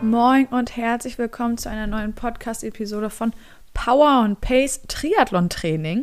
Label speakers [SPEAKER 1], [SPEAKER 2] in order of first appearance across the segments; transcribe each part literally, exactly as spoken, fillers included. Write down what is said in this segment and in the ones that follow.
[SPEAKER 1] Moin und herzlich willkommen zu einer neuen Podcast-Episode von Power und Pace Triathlon-Training.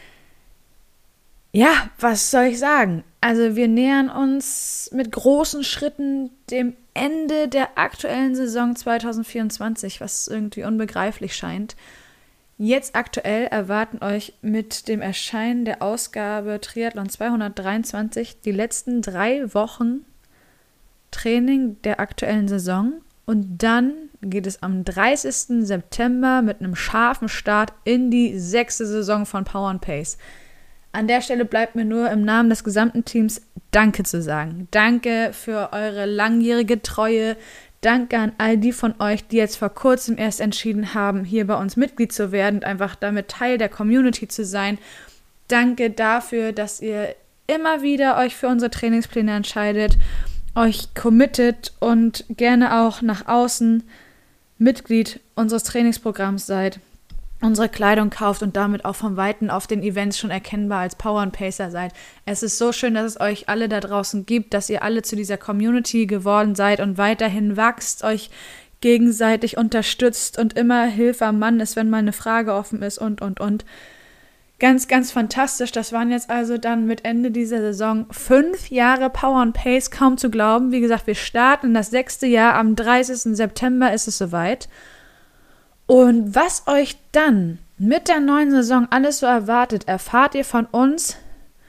[SPEAKER 1] Ja, was soll ich sagen? Also wir nähern uns mit großen Schritten dem Ende der aktuellen Saison zwanzig vierundzwanzig, was irgendwie unbegreiflich scheint. Jetzt aktuell erwarten euch mit dem Erscheinen der Ausgabe Triathlon zweihundertdreiundzwanzig die letzten drei Wochen Training der aktuellen Saison. Und dann geht es am dreißigsten September mit einem scharfen Start in die sechste Saison von Power and Pace. An der Stelle bleibt mir nur im Namen des gesamten Teams Danke zu sagen. Danke für eure langjährige Treue. Danke an all die von euch, die jetzt vor kurzem erst entschieden haben, hier bei uns Mitglied zu werden und einfach damit Teil der Community zu sein. Danke dafür, dass ihr immer wieder euch für unsere Trainingspläne entscheidet, euch committet und gerne auch nach außen Mitglied unseres Trainingsprogramms seid, unsere Kleidung kauft und damit auch vom Weiten auf den Events schon erkennbar als Power and Pacer seid. Es ist so schön, dass es euch alle da draußen gibt, dass ihr alle zu dieser Community geworden seid und weiterhin wachst, euch gegenseitig unterstützt und immer Hilfe am Mann ist, wenn mal eine Frage offen ist und, und, und. Ganz, ganz fantastisch. Das waren jetzt also dann mit Ende dieser Saison fünf Jahre Power and Pace, kaum zu glauben. Wie gesagt, wir starten in das sechste Jahr. Am dreißigsten September ist es soweit. Und was euch dann mit der neuen Saison alles so erwartet, erfahrt ihr von uns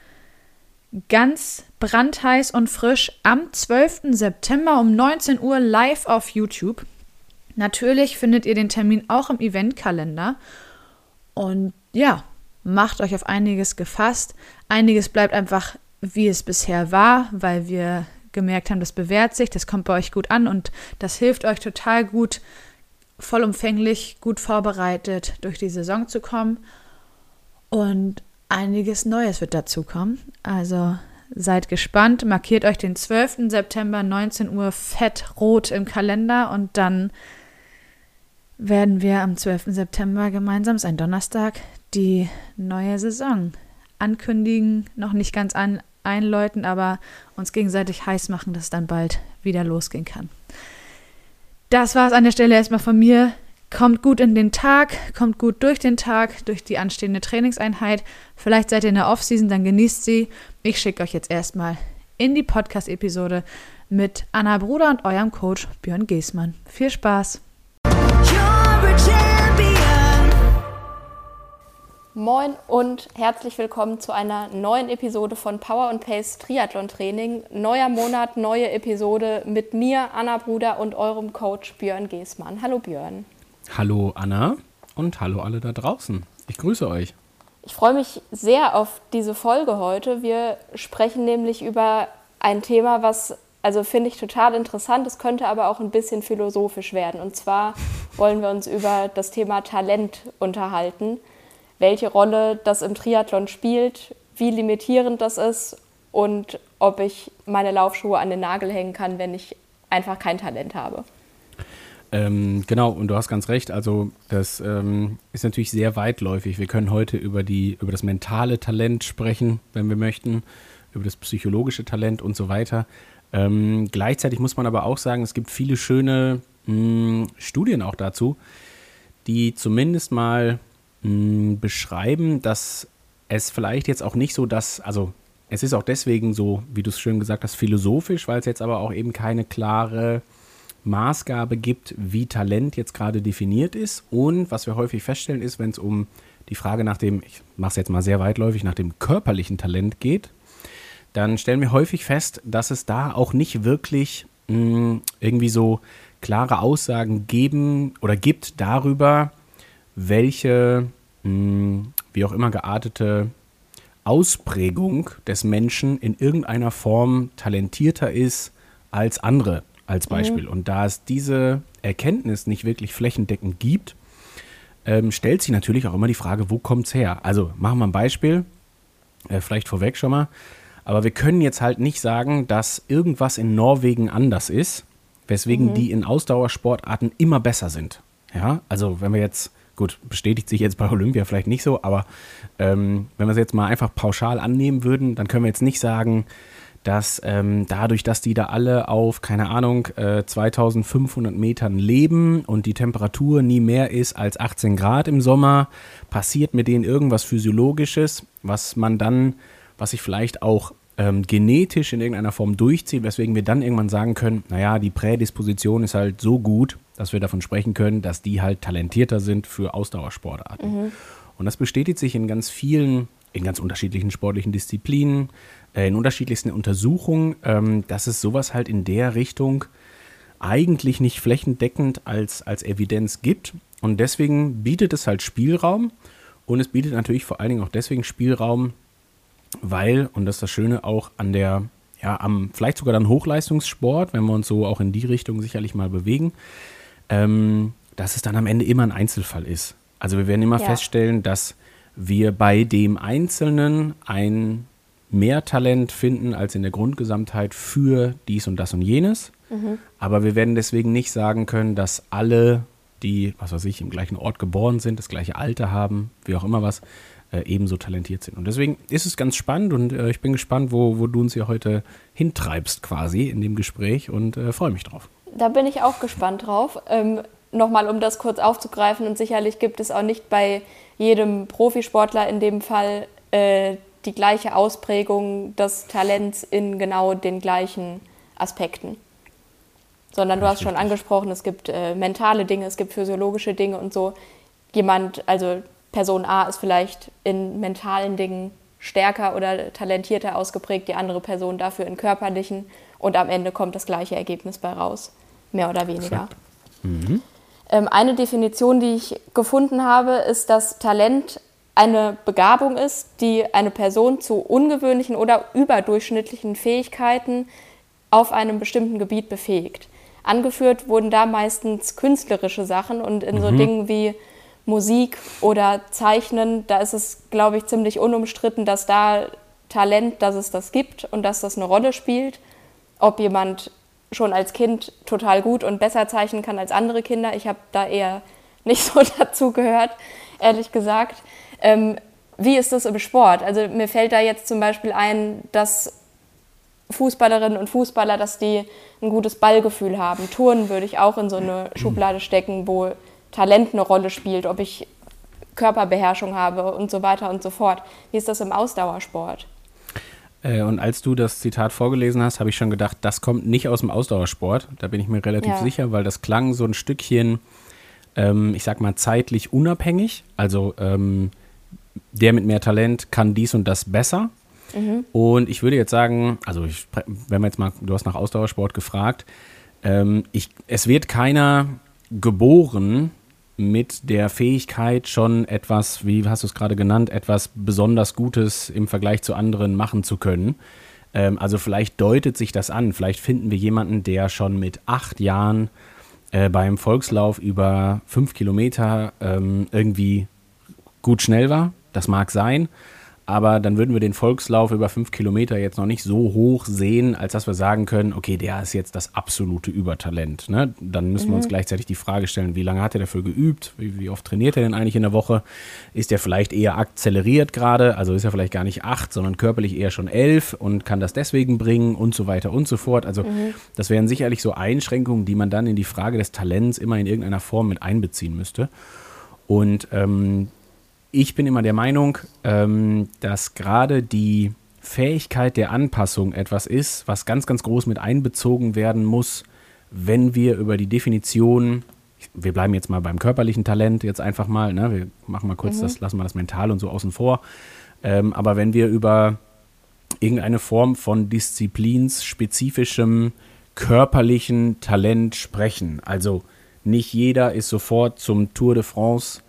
[SPEAKER 1] ganz brandheiß und frisch am zwölften September um neunzehn Uhr live auf YouTube. Natürlich findet ihr den Termin auch im Eventkalender. Und ja, macht euch auf einiges gefasst. Einiges bleibt einfach, wie es bisher war, weil wir gemerkt haben, das bewährt sich, das kommt bei euch gut an und das hilft euch total gut, vollumfänglich, gut vorbereitet durch die Saison zu kommen. Und einiges Neues wird dazu kommen. Also seid gespannt, markiert euch den zwölften September, neunzehn Uhr fett rot im Kalender und dann werden wir am zwölften September gemeinsam, ist ein Donnerstag, die neue Saison ankündigen, noch nicht ganz an, einläuten, aber uns gegenseitig heiß machen, dass es dann bald wieder losgehen kann. Das war es an der Stelle erstmal von mir. Kommt gut in den Tag, kommt gut durch den Tag, durch die anstehende Trainingseinheit. Vielleicht seid ihr in der Offseason, dann genießt sie. Ich schicke euch jetzt erstmal in die Podcast-Episode mit Anna Bruder und eurem Coach Björn Geßmann. Viel Spaß!
[SPEAKER 2] Moin und herzlich willkommen zu einer neuen Episode von Power and Pace Triathlon Training. Neuer Monat, neue Episode mit mir, Anna Bruder und eurem Coach Björn Geßmann. Hallo Björn.
[SPEAKER 3] Hallo Anna und hallo alle da draußen. Ich grüße euch.
[SPEAKER 2] Ich freue mich sehr auf diese Folge heute. Wir sprechen nämlich über ein Thema, was, also finde ich total interessant, es könnte aber auch ein bisschen philosophisch werden. Und zwar wollen wir uns über das Thema Talent unterhalten. Welche Rolle das im Triathlon spielt, wie limitierend das ist und ob ich meine Laufschuhe an den Nagel hängen kann, wenn ich einfach kein Talent habe.
[SPEAKER 3] Ähm, genau, und du hast ganz recht, also das ähm, ist natürlich sehr weitläufig. Wir können heute über, die, über das mentale Talent sprechen, wenn wir möchten, über das psychologische Talent und so weiter. Ähm, gleichzeitig muss man aber auch sagen, es gibt viele schöne mh, Studien auch dazu, die zumindest mal beschreiben, dass es vielleicht jetzt auch nicht so, dass, also es ist auch deswegen so, wie du es schön gesagt hast, philosophisch, weil es jetzt aber auch eben keine klare Maßgabe gibt, wie Talent jetzt gerade definiert ist. Und was wir häufig feststellen ist, wenn es um die Frage nach dem, ich mache es jetzt mal sehr weitläufig, nach dem körperlichen Talent geht, dann stellen wir häufig fest, dass es da auch nicht wirklich mh, irgendwie so klare Aussagen geben oder gibt darüber, welche, mh, wie auch immer geartete Ausprägung des Menschen in irgendeiner Form talentierter ist als andere, als Beispiel. Mhm. Und da es diese Erkenntnis nicht wirklich flächendeckend gibt, ähm, stellt sich natürlich auch immer die Frage, wo kommt's her? Also machen wir ein Beispiel, äh, vielleicht vorweg schon mal, aber wir können jetzt halt nicht sagen, dass irgendwas in Norwegen anders ist, weswegen mhm. die in Ausdauersportarten immer besser sind. Ja, also wenn wir jetzt Gut, bestätigt sich jetzt bei Olympia vielleicht nicht so, aber ähm, wenn wir es jetzt mal einfach pauschal annehmen würden, dann können wir jetzt nicht sagen, dass ähm, dadurch, dass die da alle auf, keine Ahnung, äh, zweitausendfünfhundert Metern leben und die Temperatur nie mehr ist als achtzehn Grad im Sommer, passiert mit denen irgendwas Physiologisches, was man dann, was sich vielleicht auch ähm, genetisch in irgendeiner Form durchzieht, weswegen wir dann irgendwann sagen können, naja, die Prädisposition ist halt so gut, dass wir davon sprechen können, dass die halt talentierter sind für Ausdauersportarten. Mhm. Und das bestätigt sich in ganz vielen, in ganz unterschiedlichen sportlichen Disziplinen, in unterschiedlichsten Untersuchungen, ähm, dass es sowas halt in der Richtung eigentlich nicht flächendeckend als, als Evidenz gibt. Und deswegen bietet es halt Spielraum. Und es bietet natürlich vor allen Dingen auch deswegen Spielraum, weil, und das ist das Schöne auch an der, ja, am vielleicht sogar dann Hochleistungssport, wenn wir uns so auch in die Richtung sicherlich mal bewegen, ähm, dass es dann am Ende immer ein Einzelfall ist. Also wir werden immer ja. feststellen, dass wir bei dem Einzelnen ein mehr Talent finden als in der Grundgesamtheit für dies und das und jenes. Mhm. Aber wir werden deswegen nicht sagen können, dass alle, die, was weiß ich, im gleichen Ort geboren sind, das gleiche Alter haben, wie auch immer was, äh, ebenso talentiert sind. Und deswegen ist es ganz spannend und äh, ich bin gespannt, wo, wo du uns hier heute hintreibst quasi in dem Gespräch und äh, freue mich drauf.
[SPEAKER 2] Da bin ich auch gespannt drauf. Ähm, Nochmal, um das kurz aufzugreifen, und sicherlich gibt es auch nicht bei jedem Profisportler in dem Fall äh, die gleiche Ausprägung des Talents in genau den gleichen Aspekten. Sondern du hast schon angesprochen, es gibt äh, mentale Dinge, es gibt physiologische Dinge und so. Jemand, also Person A ist vielleicht in mentalen Dingen stärker oder talentierter ausgeprägt, die andere Person dafür in körperlichen, und am Ende kommt das gleiche Ergebnis bei raus, mehr oder weniger. Mhm. Ähm, eine Definition, die ich gefunden habe, ist, dass Talent eine Begabung ist, die eine Person zu ungewöhnlichen oder überdurchschnittlichen Fähigkeiten auf einem bestimmten Gebiet befähigt. Angeführt wurden da meistens künstlerische Sachen, und in mhm. so Dingen wie Musik oder Zeichnen, da ist es, glaube ich, ziemlich unumstritten, dass da Talent, dass es das gibt und dass das eine Rolle spielt. Ob jemand schon als Kind total gut und besser zeichnen kann als andere Kinder, ich habe da eher nicht so dazu gehört, ehrlich gesagt. Ähm, wie ist das im Sport? Also mir fällt da jetzt zum Beispiel ein, dass Fußballerinnen und Fußballer, dass die ein gutes Ballgefühl haben. Turnen würde ich auch in so eine Schublade stecken, wo Talent eine Rolle spielt, ob ich Körperbeherrschung habe und so weiter und so fort. Wie ist das im Ausdauersport?
[SPEAKER 3] Äh, und als du das Zitat vorgelesen hast, habe ich schon gedacht, das kommt nicht aus dem Ausdauersport. Da bin ich mir relativ ja. sicher, weil das klang so ein Stückchen, ähm, ich sag mal, zeitlich unabhängig. Also ähm, der mit mehr Talent kann dies und das besser. Mhm. Und ich würde jetzt sagen, also ich, wenn wir jetzt mal, du hast nach Ausdauersport gefragt, ähm, ich, es wird keiner geboren mit der Fähigkeit, schon etwas, wie hast du es gerade genannt, etwas besonders Gutes im Vergleich zu anderen machen zu können. Ähm, also vielleicht deutet sich das an, vielleicht finden wir jemanden, der schon mit acht Jahren äh, beim Volkslauf über fünf Kilometer ähm, irgendwie gut schnell war. Das mag sein, aber dann würden wir den Volkslauf über fünf Kilometer jetzt noch nicht so hoch sehen, als dass wir sagen können, okay, der ist jetzt das absolute Übertalent. Ne? Dann müssen mhm. wir uns gleichzeitig die Frage stellen, wie lange hat er dafür geübt? Wie, wie oft trainiert er denn eigentlich in der Woche? Ist er vielleicht eher akzeleriert gerade? Also ist er vielleicht gar nicht acht, sondern körperlich eher schon elf und kann das deswegen bringen und so weiter und so fort. Also mhm. das wären sicherlich so Einschränkungen, die man dann in die Frage des Talents immer in irgendeiner Form mit einbeziehen müsste. Und ähm, ich bin immer der Meinung, ähm, dass gerade die Fähigkeit der Anpassung etwas ist, was ganz, ganz groß mit einbezogen werden muss, wenn wir über die Definition, wir bleiben jetzt mal beim körperlichen Talent jetzt einfach mal, ne, wir machen mal kurz mhm. das, lassen wir das mental und so außen vor, ähm, aber wenn wir über irgendeine Form von disziplinsspezifischem körperlichen Talent sprechen, also nicht jeder ist sofort zum Tour de France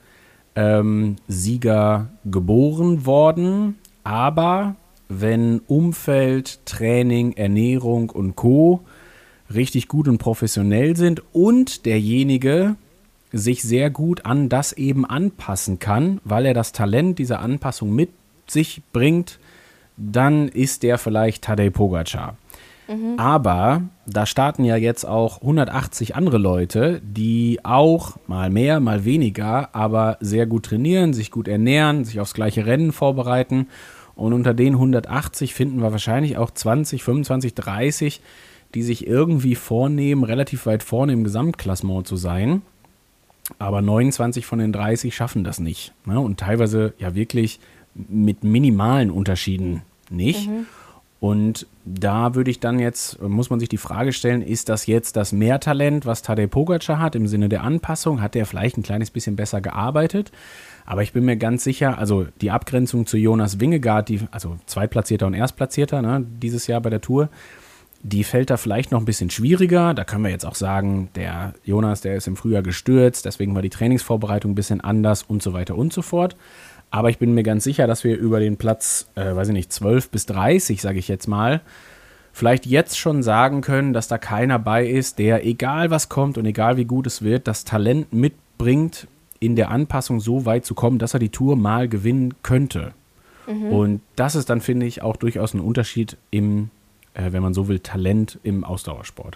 [SPEAKER 3] Ähm, Sieger geboren worden, aber wenn Umfeld, Training, Ernährung und Co. richtig gut und professionell sind und derjenige sich sehr gut an das eben anpassen kann, weil er das Talent dieser Anpassung mit sich bringt, dann ist der vielleicht Tadej Pogačar. Mhm. Aber da starten ja jetzt auch hundertachtzig andere Leute, die auch mal mehr, mal weniger, aber sehr gut trainieren, sich gut ernähren, sich aufs gleiche Rennen vorbereiten Und unter den hundertachtzig finden wir wahrscheinlich auch zwanzig, fünfundzwanzig, dreißig, die sich irgendwie vornehmen, relativ weit vorne im Gesamtklassement zu sein. Aber neunundzwanzig von den dreißig schaffen das nicht. Ne? Und teilweise ja wirklich mit minimalen Unterschieden nicht. Mhm. Und da würde ich dann jetzt, muss man sich die Frage stellen, ist das jetzt das Mehrtalent, was Tadej Pogačar hat, im Sinne der Anpassung? Hat der vielleicht ein kleines bisschen besser gearbeitet? Aber ich bin mir ganz sicher, also die Abgrenzung zu Jonas Vingegaard, die, also Zweitplatzierter und Erstplatzierter, ne, dieses Jahr bei der Tour, die fällt da vielleicht noch ein bisschen schwieriger. Da können wir jetzt auch sagen, der Jonas, der ist im Frühjahr gestürzt, deswegen war die Trainingsvorbereitung ein bisschen anders und so weiter und so fort. Aber ich bin mir ganz sicher, dass wir über den Platz, äh, weiß ich nicht, zwölf bis dreißig, sage ich jetzt mal, vielleicht jetzt schon sagen können, dass da keiner bei ist, der, egal was kommt und egal wie gut es wird, das Talent mitbringt, in der Anpassung so weit zu kommen, dass er die Tour mal gewinnen könnte. Mhm. Und das ist dann, finde ich, auch durchaus ein Unterschied im, äh, wenn man so will, Talent im Ausdauersport.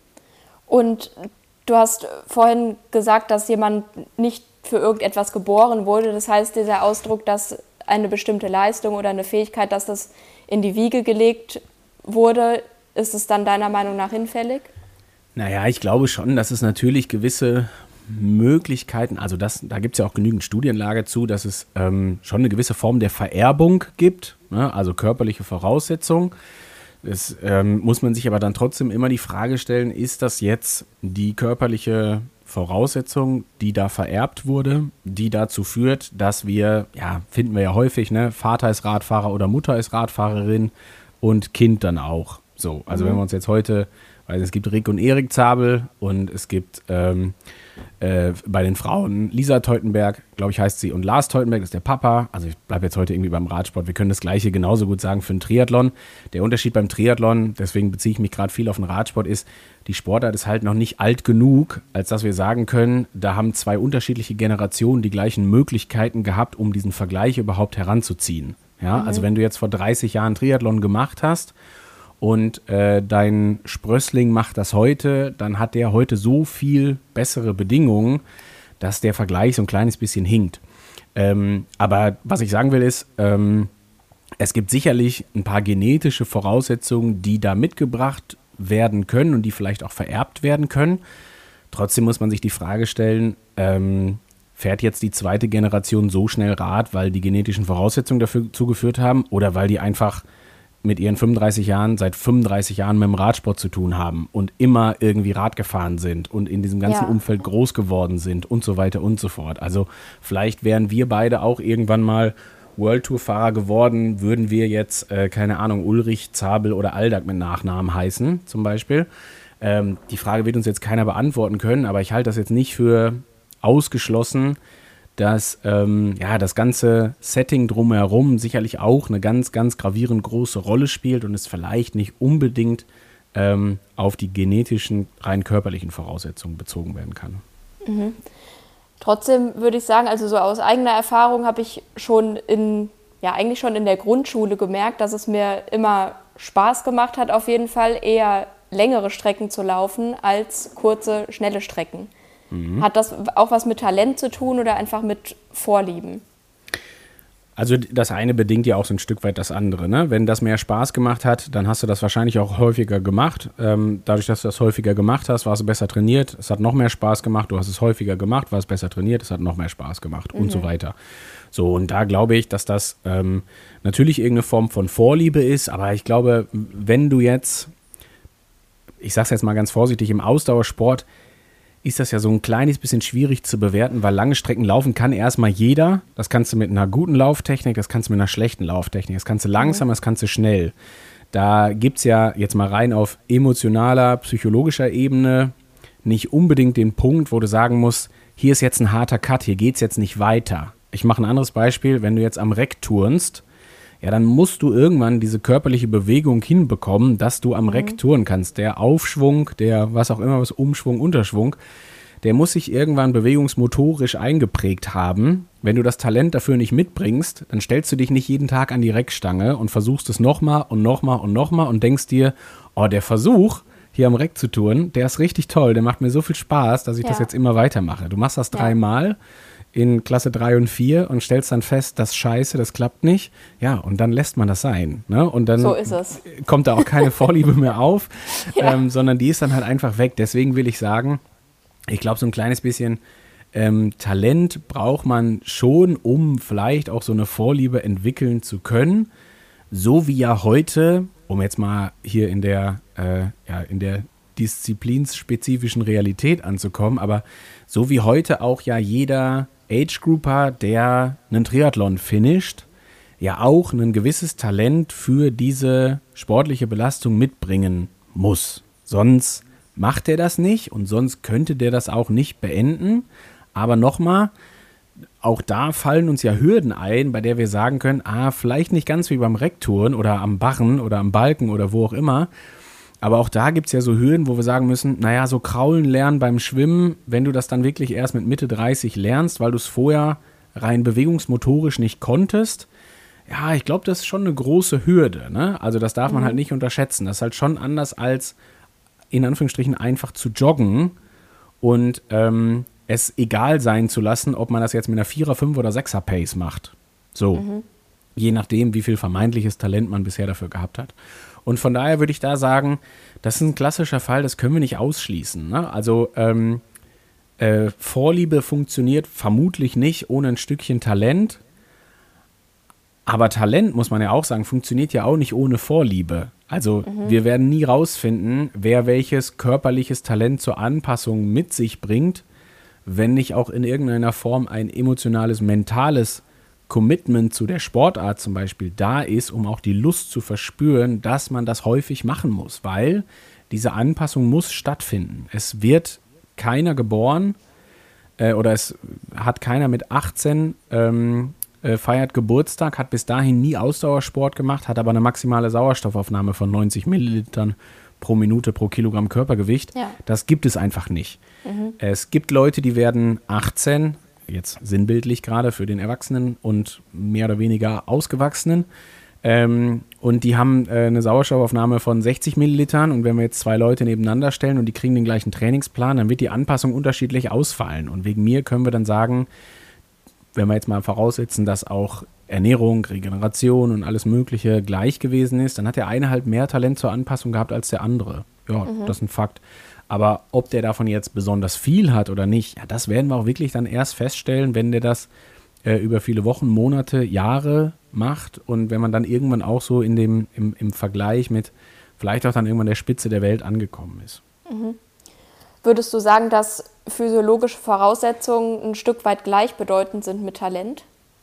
[SPEAKER 2] Und du hast vorhin gesagt, dass jemand nicht für irgendetwas geboren wurde. Das heißt, dieser Ausdruck, dass eine bestimmte Leistung oder eine Fähigkeit, dass das in die Wiege gelegt wurde, ist es dann deiner Meinung nach hinfällig?
[SPEAKER 3] Naja, ich glaube schon, dass es natürlich gewisse Möglichkeiten, also das, da gibt es ja auch genügend Studienlage zu, dass es ähm, schon eine gewisse Form der Vererbung gibt, ne? Also körperliche Voraussetzungen. Das ähm, muss man sich aber dann trotzdem immer die Frage stellen, ist das jetzt die körperliche Voraussetzung, die da vererbt wurde, die dazu führt, dass wir, ja, finden wir ja häufig, ne, Vater ist Radfahrer oder Mutter ist Radfahrerin und Kind dann auch. So, also mhm. wenn wir uns jetzt heute, weil es gibt Rick und Erik Zabel und es gibt ähm, äh, bei den Frauen Lisa Teutenberg, glaube ich heißt sie, und Lars Teutenberg ist der Papa. Also ich bleibe jetzt heute irgendwie beim Radsport. Wir können das Gleiche genauso gut sagen für den Triathlon. Der Unterschied beim Triathlon, deswegen beziehe ich mich gerade viel auf den Radsport, ist, die Sportart ist halt noch nicht alt genug, als dass wir sagen können, da haben zwei unterschiedliche Generationen die gleichen Möglichkeiten gehabt, um diesen Vergleich überhaupt heranzuziehen. Ja, mhm. Also wenn du jetzt vor dreißig Jahren Triathlon gemacht hast und äh, dein Sprössling macht das heute, dann hat der heute so viel bessere Bedingungen, dass der Vergleich so ein kleines bisschen hinkt. Ähm, aber was ich sagen will ist, ähm, es gibt sicherlich ein paar genetische Voraussetzungen, die da mitgebracht werden können und die vielleicht auch vererbt werden können. Trotzdem muss man sich die Frage stellen, ähm, fährt jetzt die zweite Generation so schnell Rad, weil die genetischen Voraussetzungen dafür zugeführt haben oder weil die einfach mit ihren fünfunddreißig Jahren, seit fünfunddreißig Jahren mit dem Radsport zu tun haben und immer irgendwie Rad gefahren sind und in diesem ganzen ja. Umfeld groß geworden sind und so weiter und so fort. Also vielleicht wären wir beide auch irgendwann mal World Tour Fahrer geworden, würden wir jetzt, äh, keine Ahnung, Ulrich, Zabel oder Aldag mit Nachnamen heißen zum Beispiel. Ähm, die Frage wird uns jetzt keiner beantworten können, aber ich halte das jetzt nicht für ausgeschlossen, dass ähm, ja, das ganze Setting drumherum sicherlich auch eine ganz, ganz gravierend große Rolle spielt und es vielleicht nicht unbedingt ähm, auf die genetischen, rein körperlichen Voraussetzungen bezogen werden kann.
[SPEAKER 2] Mhm. Trotzdem würde ich sagen, also so aus eigener Erfahrung habe ich schon in, ja eigentlich schon in der Grundschule gemerkt, dass es mir immer Spaß gemacht hat, auf jeden Fall eher längere Strecken zu laufen als kurze, schnelle Strecken. Mhm. Hat das auch was mit Talent zu tun oder einfach mit Vorlieben?
[SPEAKER 3] Also das eine bedingt ja auch so ein Stück weit das andere, ne? Wenn das mehr Spaß gemacht hat, dann hast du das wahrscheinlich auch häufiger gemacht. Ähm, dadurch, dass du das häufiger gemacht hast, warst du besser trainiert. Es hat noch mehr Spaß gemacht. Du hast es häufiger gemacht, warst besser trainiert. Es hat noch mehr Spaß gemacht mhm. und so weiter. So, und da glaube ich, dass das ähm, natürlich irgendeine Form von Vorliebe ist. Aber ich glaube, wenn du jetzt, ich sage es jetzt mal ganz vorsichtig, im Ausdauersport ist das ja so ein kleines bisschen schwierig zu bewerten, weil lange Strecken laufen kann erstmal jeder. Das kannst du mit einer guten Lauftechnik, das kannst du mit einer schlechten Lauftechnik, das kannst du langsam, das kannst du schnell. Da gibt es ja jetzt mal rein auf emotionaler, psychologischer Ebene nicht unbedingt den Punkt, wo du sagen musst, hier ist jetzt ein harter Cut, hier geht es jetzt nicht weiter. Ich mache ein anderes Beispiel, wenn du jetzt am Reck turnst, ja, dann musst du irgendwann diese körperliche Bewegung hinbekommen, dass du am mhm. Reck touren kannst. Der Aufschwung, der was auch immer, was Umschwung, Unterschwung, der muss sich irgendwann bewegungsmotorisch eingeprägt haben. Wenn du das Talent dafür nicht mitbringst, dann stellst du dich nicht jeden Tag an die Reckstange und versuchst es nochmal und nochmal und nochmal und denkst dir, oh, der Versuch, hier am Reck zu touren, der ist richtig toll, der macht mir so viel Spaß, dass ich ja. das jetzt immer weitermache. Du machst das dreimal. in Klasse drei und vier und stellst dann fest, das scheiße, das klappt nicht. Ja, und dann lässt man das sein. Ne? Und dann
[SPEAKER 2] so ist es.
[SPEAKER 3] kommt da auch keine Vorliebe mehr auf,
[SPEAKER 2] ja.
[SPEAKER 3] ähm, sondern die ist dann halt einfach weg. Deswegen will ich sagen, ich glaube, so ein kleines bisschen ähm, Talent braucht man schon, um vielleicht auch so eine Vorliebe entwickeln zu können. So wie ja heute, um jetzt mal hier in der, äh, ja, in der disziplinspezifischen Realität anzukommen, aber so wie heute auch ja jeder Age-Grouper, der einen Triathlon finisht, ja auch ein gewisses Talent für diese sportliche Belastung mitbringen muss. Sonst macht er das nicht und sonst könnte der das auch nicht beenden. Aber nochmal, auch da fallen uns ja Hürden ein, bei der wir sagen können, ah, vielleicht nicht ganz wie beim Recktouren oder am Barren oder am Balken oder wo auch immer, aber auch da gibt es ja so Hürden, wo wir sagen müssen, naja, so kraulen lernen beim Schwimmen, wenn du das dann wirklich erst mit Mitte dreißig lernst, weil du es vorher rein bewegungsmotorisch nicht konntest, ja, ich glaube, das ist schon eine große Hürde, ne? Also das darf man mhm. halt nicht unterschätzen. Das ist halt schon anders als, in Anführungsstrichen, einfach zu joggen und ähm, es egal sein zu lassen, ob man das jetzt mit einer Vierer-, Fünfer- oder Sechser-Pace macht. So, mhm. je nachdem, wie viel vermeintliches Talent man bisher dafür gehabt hat. Und von daher würde ich da sagen, das ist ein klassischer Fall, das können wir nicht ausschließen. Ne? Also ähm, äh, Vorliebe funktioniert vermutlich nicht ohne ein Stückchen Talent. Aber Talent, muss man ja auch sagen, funktioniert ja auch nicht ohne Vorliebe. Also mhm. wir werden nie rausfinden, wer welches körperliches Talent zur Anpassung mit sich bringt, wenn nicht auch in irgendeiner Form ein emotionales, mentales Commitment zu der Sportart zum Beispiel da ist, um auch die Lust zu verspüren, dass man das häufig machen muss, weil diese Anpassung muss stattfinden. Es wird keiner geboren äh, oder es hat keiner mit achtzehn ähm, äh, feiert Geburtstag, hat bis dahin nie Ausdauersport gemacht, hat aber eine maximale Sauerstoffaufnahme von neunzig Millilitern pro Minute pro Kilogramm Körpergewicht. Ja. Das gibt es einfach nicht. Mhm. Es gibt Leute, die werden achtzehn, jetzt sinnbildlich gerade für den Erwachsenen und mehr oder weniger Ausgewachsenen. Ähm, und die haben äh, eine Sauerstoffaufnahme von sechzig Millilitern. Und wenn wir jetzt zwei Leute nebeneinander stellen und die kriegen den gleichen Trainingsplan, dann wird die Anpassung unterschiedlich ausfallen. Und wegen mir können wir dann sagen, wenn wir jetzt mal voraussetzen, dass auch Ernährung, Regeneration und alles Mögliche gleich gewesen ist, dann hat der eine halt mehr Talent zur Anpassung gehabt als der andere. Ja, mhm. das ist ein Fakt. Aber ob der davon jetzt besonders viel hat oder nicht, ja, das werden wir auch wirklich dann erst feststellen, wenn der das äh, über viele Wochen, Monate, Jahre macht und wenn man dann irgendwann auch so in dem, im, im Vergleich mit vielleicht auch dann irgendwann der Spitze der Welt angekommen ist.
[SPEAKER 2] Mhm. Würdest du sagen, dass physiologische Voraussetzungen ein Stück weit gleichbedeutend sind mit Talent?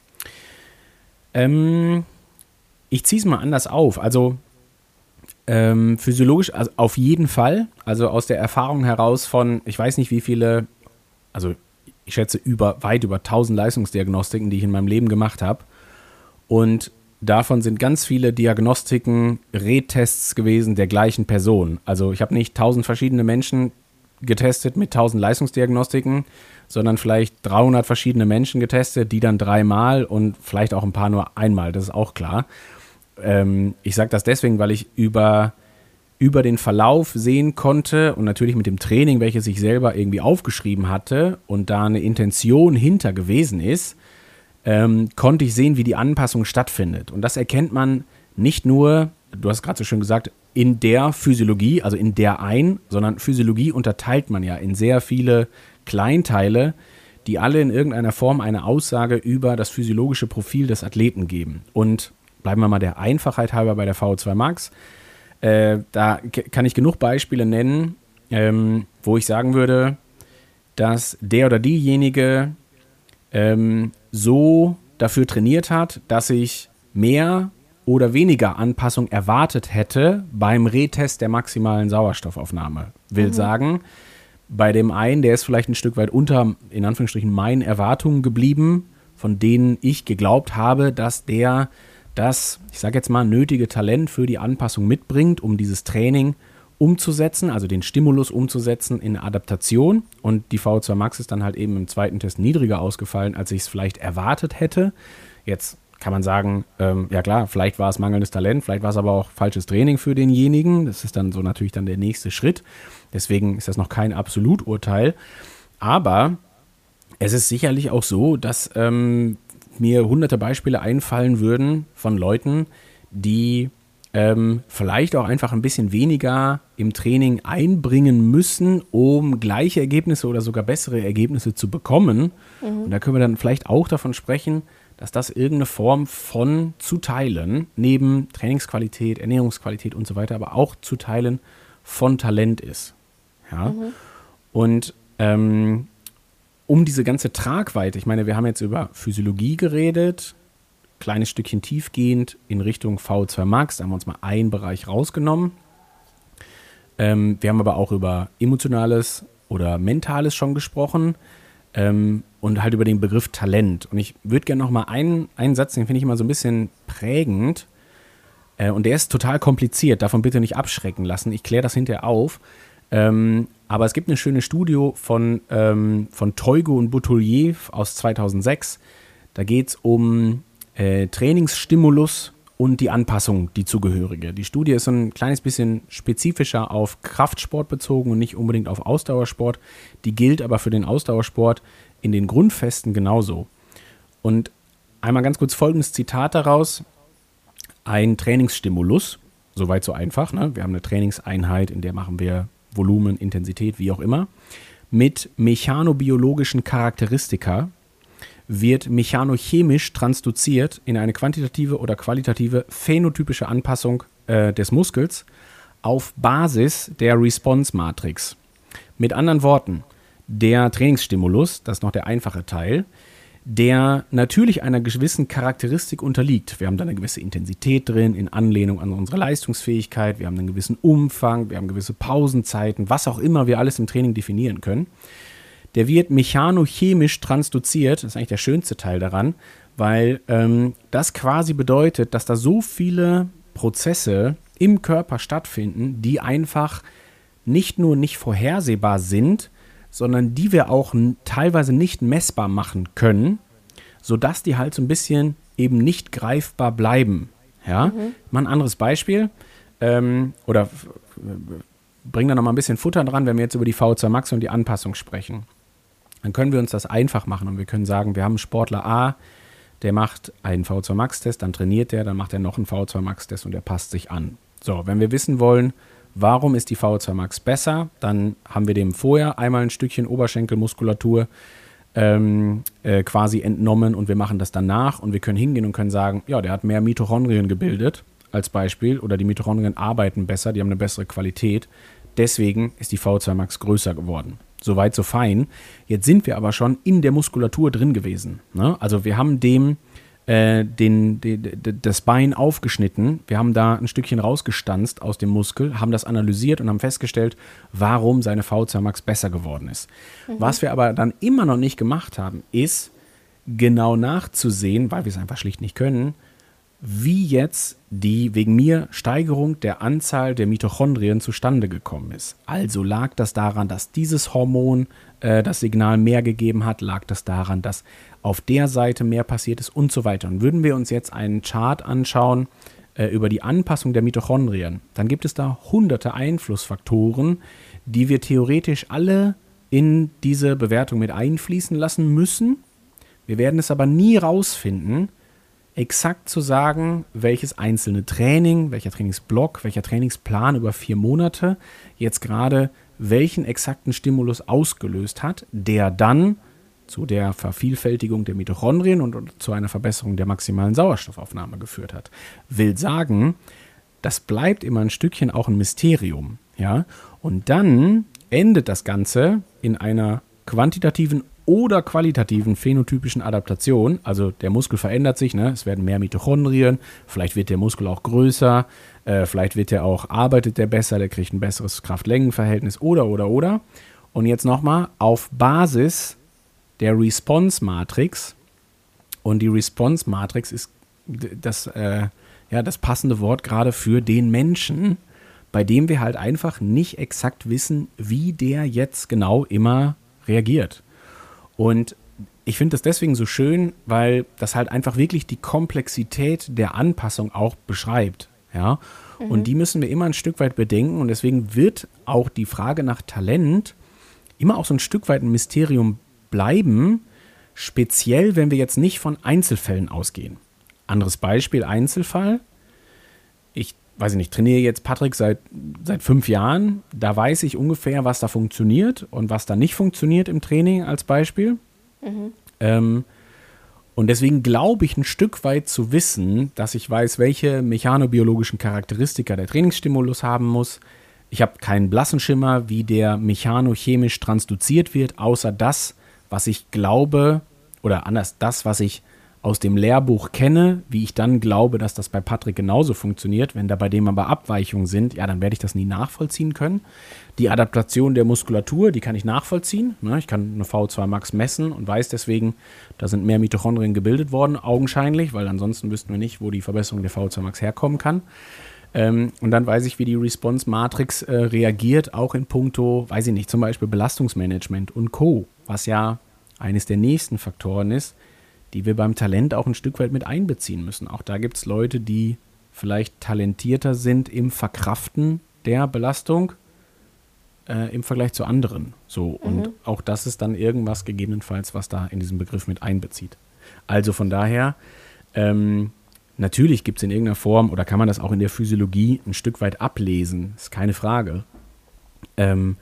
[SPEAKER 3] Ähm, ich ziehe es mal anders auf. Also Ähm, physiologisch, also auf jeden Fall, also aus der Erfahrung heraus von, ich weiß nicht wie viele, also ich schätze über, weit über tausend Leistungsdiagnostiken, die ich in meinem Leben gemacht habe und davon sind ganz viele Diagnostiken Retests gewesen der gleichen Person. Also ich habe nicht tausend verschiedene Menschen getestet mit tausend Leistungsdiagnostiken, sondern vielleicht dreihundert verschiedene Menschen getestet, die dann dreimal und vielleicht auch ein paar nur einmal, das ist auch klar. Ich sage das deswegen, weil ich über, über den Verlauf sehen konnte und natürlich mit dem Training, welches ich selber irgendwie aufgeschrieben hatte und da eine Intention hinter gewesen ist, ähm, konnte ich sehen, wie die Anpassung stattfindet. Und das erkennt man nicht nur, du hast gerade so schön gesagt, in der Physiologie, also in der ein, sondern Physiologie unterteilt man ja in sehr viele Kleinteile, die alle in irgendeiner Form eine Aussage über das physiologische Profil des Athleten geben. Und bleiben wir mal der Einfachheit halber bei der V O zwei Max. Äh, da k- kann ich genug Beispiele nennen, ähm, wo ich sagen würde, dass der oder diejenige ähm, so dafür trainiert hat, dass ich mehr oder weniger Anpassung erwartet hätte beim Retest der maximalen Sauerstoffaufnahme. Will mhm. sagen, bei dem einen, der ist vielleicht ein Stück weit unter, in Anführungsstrichen, meinen Erwartungen geblieben, von denen ich geglaubt habe, dass der das, ich sage jetzt mal, nötige Talent für die Anpassung mitbringt, um dieses Training umzusetzen, also den Stimulus umzusetzen in Adaptation. Und die V O zwei Max ist dann halt eben im zweiten Test niedriger ausgefallen, als ich es vielleicht erwartet hätte. Jetzt kann man sagen, ähm, ja klar, vielleicht war es mangelndes Talent, vielleicht war es aber auch falsches Training für denjenigen. Das ist dann so natürlich dann der nächste Schritt. Deswegen ist das noch kein Absoluturteil. Aber Es ist sicherlich auch so, dass ähm, mir hunderte Beispiele einfallen würden von Leuten, die ähm, vielleicht auch einfach ein bisschen weniger im Training einbringen müssen, um gleiche Ergebnisse oder sogar bessere Ergebnisse zu bekommen. Mhm. Und da können wir dann vielleicht auch davon sprechen, dass das irgendeine Form von zu teilen, neben Trainingsqualität, Ernährungsqualität und so weiter, aber auch zu teilen von Talent ist. Ja? Mhm. Und ähm, um diese ganze Tragweite, ich meine, wir haben jetzt über Physiologie geredet, kleines Stückchen tiefgehend in Richtung V O zwei Max, da haben wir uns mal einen Bereich rausgenommen. Ähm, wir haben aber auch über Emotionales oder Mentales schon gesprochen ähm, und halt über den Begriff Talent. Und ich würde gerne noch mal einen, einen Satz, den finde ich immer so ein bisschen prägend äh, und der ist total kompliziert, davon bitte nicht abschrecken lassen. Ich kläre das hinterher auf. Ähm, aber es gibt eine schöne Studie von, ähm, von Toigo und Boutelier aus zweitausendsechs. Da geht es um äh, Trainingsstimulus und die Anpassung, die zugehörige. Die Studie ist so ein kleines bisschen spezifischer auf Kraftsport bezogen und nicht unbedingt auf Ausdauersport. Die gilt aber für den Ausdauersport in den Grundfesten genauso. Und einmal ganz kurz folgendes Zitat daraus. Ein Trainingsstimulus, soweit so einfach, ne? Wir haben eine Trainingseinheit, in der machen wir Volumen, Intensität, wie auch immer, mit mechanobiologischen Charakteristika wird mechanochemisch transduziert in eine quantitative oder qualitative phänotypische Anpassung äh, des Muskels auf Basis der Response-Matrix. Mit anderen Worten, der Trainingsstimulus, das ist noch der einfache Teil, der natürlich einer gewissen Charakteristik unterliegt. Wir haben da eine gewisse Intensität drin, in Anlehnung an unsere Leistungsfähigkeit, wir haben einen gewissen Umfang, wir haben gewisse Pausenzeiten, was auch immer wir alles im Training definieren können. Der wird mechanochemisch transduziert, das ist eigentlich der schönste Teil daran, weil ähm, das quasi bedeutet, dass da so viele Prozesse im Körper stattfinden, die einfach nicht nur nicht vorhersehbar sind, sondern die wir auch n- teilweise nicht messbar machen können, sodass die halt so ein bisschen eben nicht greifbar bleiben. Ja? Mhm. Mal ein anderes Beispiel ähm, oder f- bring da noch mal ein bisschen Futter dran, wenn wir jetzt über die V O zwei Max und die Anpassung sprechen. Dann können wir uns das einfach machen und wir können sagen, wir haben einen Sportler A, der macht einen V O zwei Max-Test, dann trainiert der, dann macht er noch einen V O zwei Max-Test und der passt sich an. So, wenn wir wissen wollen, warum ist die V O zwei Max besser, dann haben wir dem vorher einmal ein Stückchen Oberschenkelmuskulatur ähm, äh, quasi entnommen und wir machen das danach und wir können hingehen und können sagen, ja, der hat mehr Mitochondrien gebildet als Beispiel oder die Mitochondrien arbeiten besser, die haben eine bessere Qualität. Deswegen ist die V O zwei Max größer geworden. Soweit, so fein. Jetzt sind wir aber schon in der Muskulatur drin gewesen. Ne? Also wir haben dem äh, den, de, de, das Bein aufgeschnitten, wir haben da ein Stückchen rausgestanzt aus dem Muskel, haben das analysiert und haben festgestellt, warum seine V O zwei Max besser geworden ist. Mhm. Was wir aber dann immer noch nicht gemacht haben, ist genau nachzusehen, weil wir es einfach schlicht nicht können, wie jetzt die wegen mir Steigerung der Anzahl der Mitochondrien zustande gekommen ist. Also lag das daran, dass dieses Hormon äh, das Signal mehr gegeben hat, lag das daran, dass auf der Seite mehr passiert ist und so weiter. Und würden wir uns jetzt einen Chart anschauen äh, über die Anpassung der Mitochondrien, dann gibt es da hunderte Einflussfaktoren, die wir theoretisch alle in diese Bewertung mit einfließen lassen müssen. Wir werden es aber nie rausfinden, exakt zu sagen, welches einzelne Training, welcher Trainingsblock, welcher Trainingsplan über vier Monate jetzt gerade welchen exakten Stimulus ausgelöst hat, der dann zu der Vervielfältigung der Mitochondrien und, und zu einer Verbesserung der maximalen Sauerstoffaufnahme geführt hat. Will sagen, das bleibt immer ein Stückchen auch ein Mysterium. Ja? Und dann endet das Ganze in einer quantitativen oder qualitativen phänotypischen Adaptation, also der Muskel verändert sich, ne? Es werden mehr Mitochondrien, vielleicht wird der Muskel auch größer, äh, vielleicht wird er auch, arbeitet der besser, der kriegt ein besseres Kraft-Längen-Verhältnis oder, oder, oder. Und jetzt nochmal auf Basis der Response-Matrix, und die Response-Matrix ist das, äh, ja, das passende Wort gerade für den Menschen, bei dem wir halt einfach nicht exakt wissen, wie der jetzt genau immer reagiert. Und ich finde das deswegen so schön, weil das halt einfach wirklich die Komplexität der Anpassung auch beschreibt. Ja? Mhm. Und die müssen wir immer ein Stück weit bedenken. Und deswegen wird auch die Frage nach Talent immer auch so ein Stück weit ein Mysterium bleiben, speziell wenn wir jetzt nicht von Einzelfällen ausgehen. Anderes Beispiel, Einzelfall. Ich weiß ich nicht, trainiere jetzt Patrick seit, seit fünf Jahren. Da weiß ich ungefähr, was da funktioniert und was da nicht funktioniert im Training als Beispiel. Mhm. Ähm, und deswegen glaube ich ein Stück weit zu wissen, dass ich weiß, welche mechanobiologischen Charakteristika der Trainingsstimulus haben muss. Ich habe keinen blassen Schimmer, wie der mechanochemisch transduziert wird, außer das, was ich glaube, oder anders, das, was ich aus dem Lehrbuch kenne, wie ich dann glaube, dass das bei Patrick genauso funktioniert. Wenn da bei dem aber Abweichungen sind, ja, dann werde ich das nie nachvollziehen können. Die Adaptation der Muskulatur, die kann ich nachvollziehen. Ne? Ich kann eine V zwei Max messen und weiß deswegen, da sind mehr Mitochondrien gebildet worden, augenscheinlich, weil ansonsten wüssten wir nicht, wo die Verbesserung der V zwei Max herkommen kann. Ähm, und dann weiß ich, wie die Response-Matrix äh, reagiert, auch in puncto, weiß ich nicht, zum Beispiel Belastungsmanagement und Co., was ja eines der nächsten Faktoren ist, die wir beim Talent auch ein Stück weit mit einbeziehen müssen. Auch da gibt es Leute, die vielleicht talentierter sind im Verkraften der Belastung äh, im Vergleich zu anderen. So, mhm. Und auch das ist dann irgendwas gegebenenfalls, was da in diesen Begriff mit einbezieht. Also von daher, ähm, natürlich gibt es in irgendeiner Form, oder kann man das auch in der Physiologie ein Stück weit ablesen, ist keine Frage. Ähm,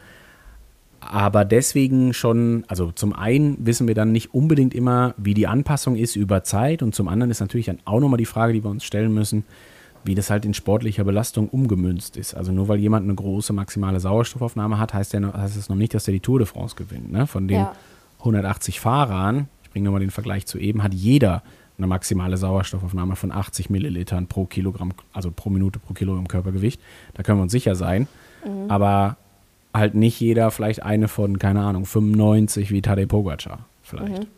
[SPEAKER 3] Aber deswegen schon, also zum einen wissen wir dann nicht unbedingt immer, wie die Anpassung ist über Zeit, und zum anderen ist natürlich dann auch nochmal die Frage, die wir uns stellen müssen, wie das halt in sportlicher Belastung umgemünzt ist. Also nur weil jemand eine große maximale Sauerstoffaufnahme hat, heißt, der noch, heißt das noch nicht, dass der die Tour de France gewinnt. Ne? Von den ja. hundertachtzig Fahrern, ich bringe nochmal den Vergleich zu eben, hat jeder eine maximale Sauerstoffaufnahme von achtzig Millilitern pro Kilogramm, also pro Minute pro Kilogramm Körpergewicht. Da können wir uns sicher sein. Mhm. Aber halt nicht jeder, vielleicht eine von, keine Ahnung, fünfundneunzig wie Tadej Pogačar vielleicht.
[SPEAKER 2] Mhm.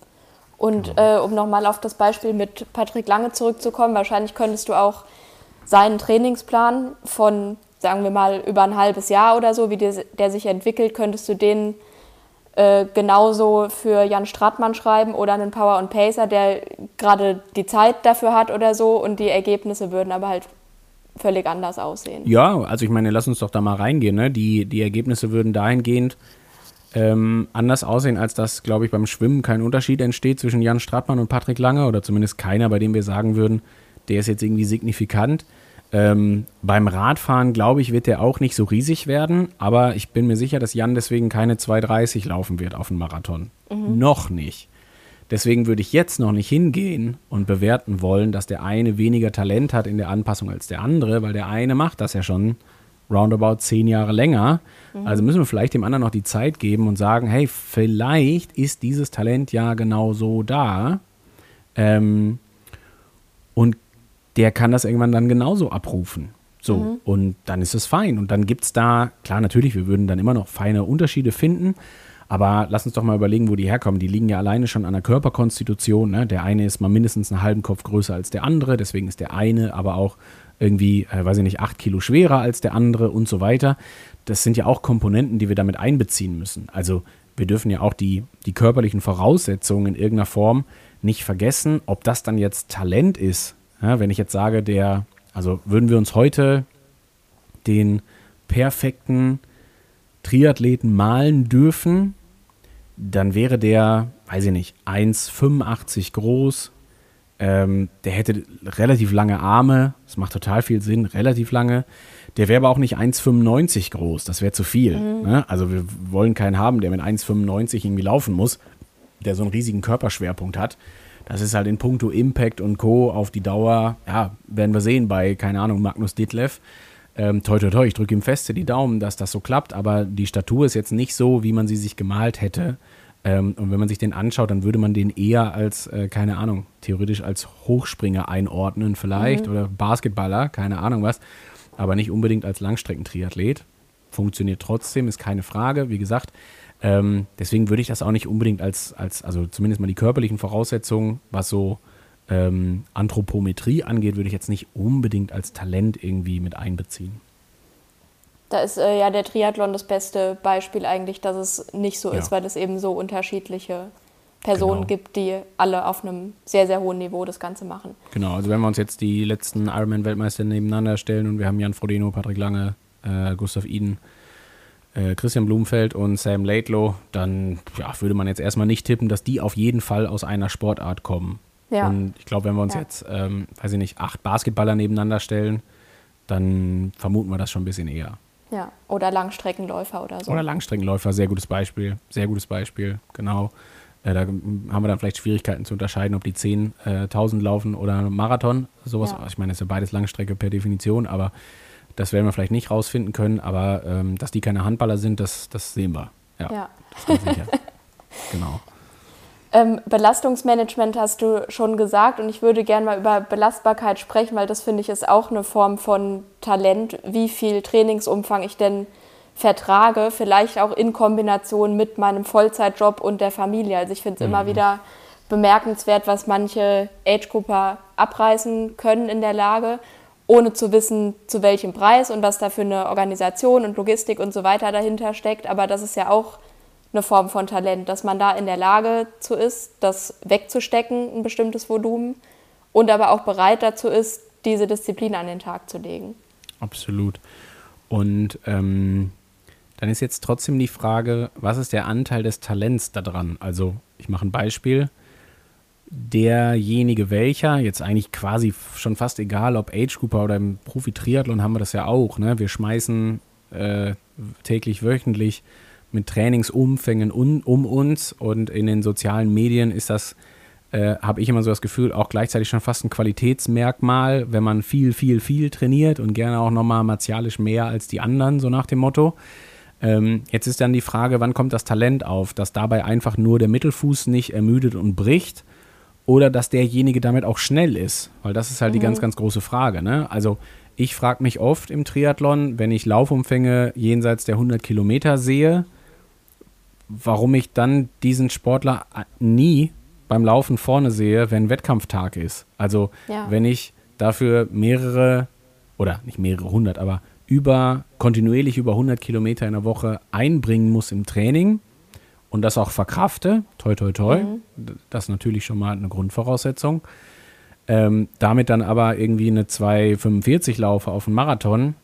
[SPEAKER 2] Und genau. äh, um nochmal auf das Beispiel mit Patrick Lange zurückzukommen, wahrscheinlich könntest du auch seinen Trainingsplan von, sagen wir mal, über ein halbes Jahr oder so, wie der, der sich entwickelt, könntest du den äh, genauso für Jan Stratmann schreiben oder einen Power und Pacer, der gerade die Zeit dafür hat oder so, und die Ergebnisse würden aber halt völlig anders aussehen.
[SPEAKER 3] Ja, also ich meine, lass uns doch da mal reingehen. Ne? Die, die Ergebnisse würden dahingehend ähm, anders aussehen, als dass, glaube ich, beim Schwimmen kein Unterschied entsteht zwischen Jan Stratmann und Patrick Lange, oder zumindest keiner, bei dem wir sagen würden, der ist jetzt irgendwie signifikant. Ähm, beim Radfahren, glaube ich, wird der auch nicht so riesig werden, aber ich bin mir sicher, dass Jan deswegen keine zwei dreißig laufen wird auf dem Marathon. Mhm. Noch nicht. Deswegen würde ich jetzt noch nicht hingehen und bewerten wollen, dass der eine weniger Talent hat in der Anpassung als der andere, weil der eine macht das ja schon roundabout zehn Jahre länger. Mhm. Also müssen wir vielleicht dem anderen noch die Zeit geben und sagen, hey, vielleicht ist dieses Talent ja genau so da. Ähm, und der kann das irgendwann dann genauso abrufen. So, mhm. Und dann ist es fein. Und dann gibt es da, klar, natürlich, wir würden dann immer noch feine Unterschiede finden. Aber lass uns doch mal überlegen, wo die herkommen. Die liegen ja alleine schon an der Körperkonstitution. Ne? Der eine ist mal mindestens einen halben Kopf größer als der andere. Deswegen ist der eine aber auch irgendwie, äh, weiß ich nicht, acht Kilo schwerer als der andere und so weiter. Das sind ja auch Komponenten, die wir damit einbeziehen müssen. Also wir dürfen ja auch die, die körperlichen Voraussetzungen in irgendeiner Form nicht vergessen. Ob das dann jetzt Talent ist, ja, wenn ich jetzt sage, der, also würden wir uns heute den perfekten Triathleten malen dürfen, dann wäre der, weiß ich nicht, eins Komma fünfundachtzig groß, ähm, der hätte relativ lange Arme, das macht total viel Sinn, relativ lange, der wäre aber auch nicht eins Komma fünfundneunzig groß, das wäre zu viel. Mhm. Ne? Also wir wollen keinen haben, der mit eins Komma fünfundneunzig irgendwie laufen muss, der so einen riesigen Körperschwerpunkt hat. Das ist halt in puncto Impact und Co. auf die Dauer, ja, werden wir sehen bei, keine Ahnung, Magnus Ditlev. Ähm, toi, toi, toi, ich drücke ihm feste die Daumen, dass das so klappt, aber die Statur ist jetzt nicht so, wie man sie sich gemalt hätte. Ähm, und wenn man sich den anschaut, dann würde man den eher als, äh, keine Ahnung, theoretisch als Hochspringer einordnen vielleicht, mhm. oder Basketballer, keine Ahnung was, aber nicht unbedingt als Langstreckentriathlet. Funktioniert trotzdem, ist keine Frage, wie gesagt. Ähm, deswegen würde ich das auch nicht unbedingt als, als, also zumindest mal die körperlichen Voraussetzungen, was so Ähm, Anthropometrie angeht, würde ich jetzt nicht unbedingt als Talent irgendwie mit einbeziehen.
[SPEAKER 2] Da ist äh, ja der Triathlon das beste Beispiel eigentlich, dass es nicht so ja. ist, weil es eben so unterschiedliche Personen genau. gibt, die alle auf einem sehr, sehr hohen Niveau das Ganze machen.
[SPEAKER 3] Genau, also wenn wir uns jetzt die letzten Ironman-Weltmeister nebeneinander stellen und wir haben Jan Frodeno, Patrick Lange, äh, Gustav Iden, äh, Christian Blumfeld und Sam Laidlow, dann ja, würde man jetzt erstmal nicht tippen, dass die auf jeden Fall aus einer Sportart kommen. Ja. Und ich glaube, wenn wir uns ja. jetzt, ähm, weiß ich nicht, acht Basketballer nebeneinander stellen, dann vermuten wir das schon ein bisschen eher.
[SPEAKER 2] Ja, oder Langstreckenläufer oder so.
[SPEAKER 3] Oder Langstreckenläufer, sehr gutes Beispiel, sehr gutes Beispiel, genau. Äh, da haben wir dann vielleicht Schwierigkeiten zu unterscheiden, ob die zehntausend äh, laufen oder Marathon, sowas. Ja. Ich meine, das ist ja beides Langstrecke per Definition, aber das werden wir vielleicht nicht rausfinden können, aber ähm, dass die keine Handballer sind, das, das sehen wir. Ja, ja. Das ist ganz sicher. Genau.
[SPEAKER 2] Ähm, Belastungsmanagement hast du schon gesagt und ich würde gerne mal über Belastbarkeit sprechen, weil das finde ich ist auch eine Form von Talent, wie viel Trainingsumfang ich denn vertrage, vielleicht auch in Kombination mit meinem Vollzeitjob und der Familie. Also ich finde es mhm. immer wieder bemerkenswert, was manche Age-Grupper abreißen können in der Lage, ohne zu wissen, zu welchem Preis und was da für eine Organisation und Logistik und so weiter dahinter steckt. Aber das ist ja auch eine Form von Talent, dass man da in der Lage zu ist, das wegzustecken, ein bestimmtes Volumen, und aber auch bereit dazu ist, diese Disziplin an den Tag zu legen.
[SPEAKER 3] Absolut. Und ähm, dann ist jetzt trotzdem die Frage, was ist der Anteil des Talents da dran? Also ich mache ein Beispiel. Derjenige welcher, jetzt eigentlich quasi schon fast egal, ob Age-Grouper oder im Profi-Triathlon haben wir das ja auch, ne? Wir schmeißen äh, täglich, wöchentlich mit Trainingsumfängen um, um uns und in den sozialen Medien ist das, äh, habe ich immer so das Gefühl, auch gleichzeitig schon fast ein Qualitätsmerkmal, wenn man viel, viel, viel trainiert und gerne auch nochmal martialisch mehr als die anderen, so nach dem Motto. Ähm, jetzt ist dann die Frage, wann kommt das Talent auf, dass dabei einfach nur der Mittelfuß nicht ermüdet und bricht oder dass derjenige damit auch schnell ist, weil das ist halt mhm. die ganz, ganz große Frage, ne? Also ich frage mich oft im Triathlon, wenn ich Laufumfänge jenseits der hundert Kilometer sehe, warum ich dann diesen Sportler nie beim Laufen vorne sehe, wenn Wettkampftag ist. Also ja. wenn ich dafür mehrere, oder nicht mehrere hundert, aber über, kontinuierlich über hundert Kilometer in der Woche einbringen muss im Training und das auch verkrafte, toi toi toi, mhm. das ist natürlich schon mal eine Grundvoraussetzung, ähm, damit dann aber irgendwie eine zwei fünfundvierzig laufe auf einen Marathon,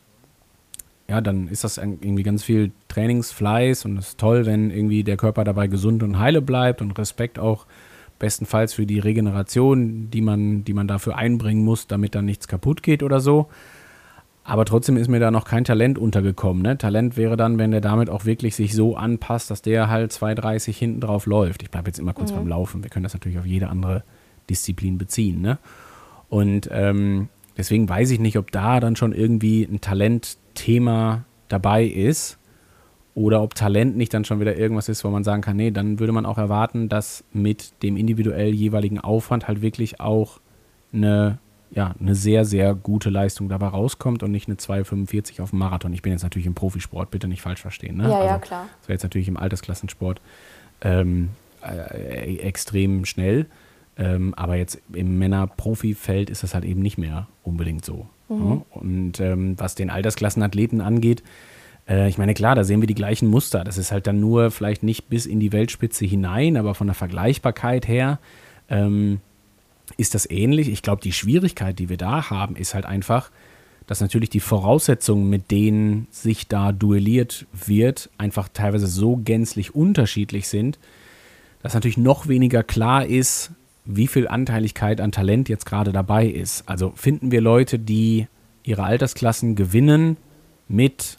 [SPEAKER 3] ja, dann ist das irgendwie ganz viel Trainingsfleiß und es ist toll, wenn irgendwie der Körper dabei gesund und heile bleibt und Respekt auch bestenfalls für die Regeneration, die man, die man dafür einbringen muss, damit dann nichts kaputt geht oder so. Aber trotzdem ist mir da noch kein Talent untergekommen. Ne? Talent wäre dann, wenn der damit auch wirklich sich so anpasst, dass der halt zwei dreißig hinten drauf läuft. Ich bleibe jetzt immer kurz mhm. beim Laufen. Wir können das natürlich auf jede andere Disziplin beziehen. Ne? Und ähm, deswegen weiß ich nicht, ob da dann schon irgendwie ein Talentthema dabei ist oder ob Talent nicht dann schon wieder irgendwas ist, wo man sagen kann, nee, dann würde man auch erwarten, dass mit dem individuell jeweiligen Aufwand halt wirklich auch eine, ja, eine sehr, sehr gute Leistung dabei rauskommt und nicht eine zwei fünfundvierzig auf dem Marathon. Ich bin jetzt natürlich im Profisport, bitte nicht falsch verstehen. Ne?
[SPEAKER 2] Ja,
[SPEAKER 3] also,
[SPEAKER 2] ja, klar.
[SPEAKER 3] Das wäre jetzt natürlich im Altersklassensport ähm, äh, extrem schnell. Ähm, aber jetzt im Männer-Profi-Feld ist das halt eben nicht mehr unbedingt so. Mhm. Ja? Und ähm, was den Altersklassenathleten angeht, äh, ich meine, klar, da sehen wir die gleichen Muster. Das ist halt dann nur vielleicht nicht bis in die Weltspitze hinein, aber von der Vergleichbarkeit her ähm, ist das ähnlich. Ich glaube, die Schwierigkeit, die wir da haben, ist halt einfach, dass natürlich die Voraussetzungen, mit denen sich da duelliert wird, einfach teilweise so gänzlich unterschiedlich sind, dass natürlich noch weniger klar ist, wie viel Anteiligkeit an Talent jetzt gerade dabei ist. Also finden wir Leute, die ihre Altersklassen gewinnen mit,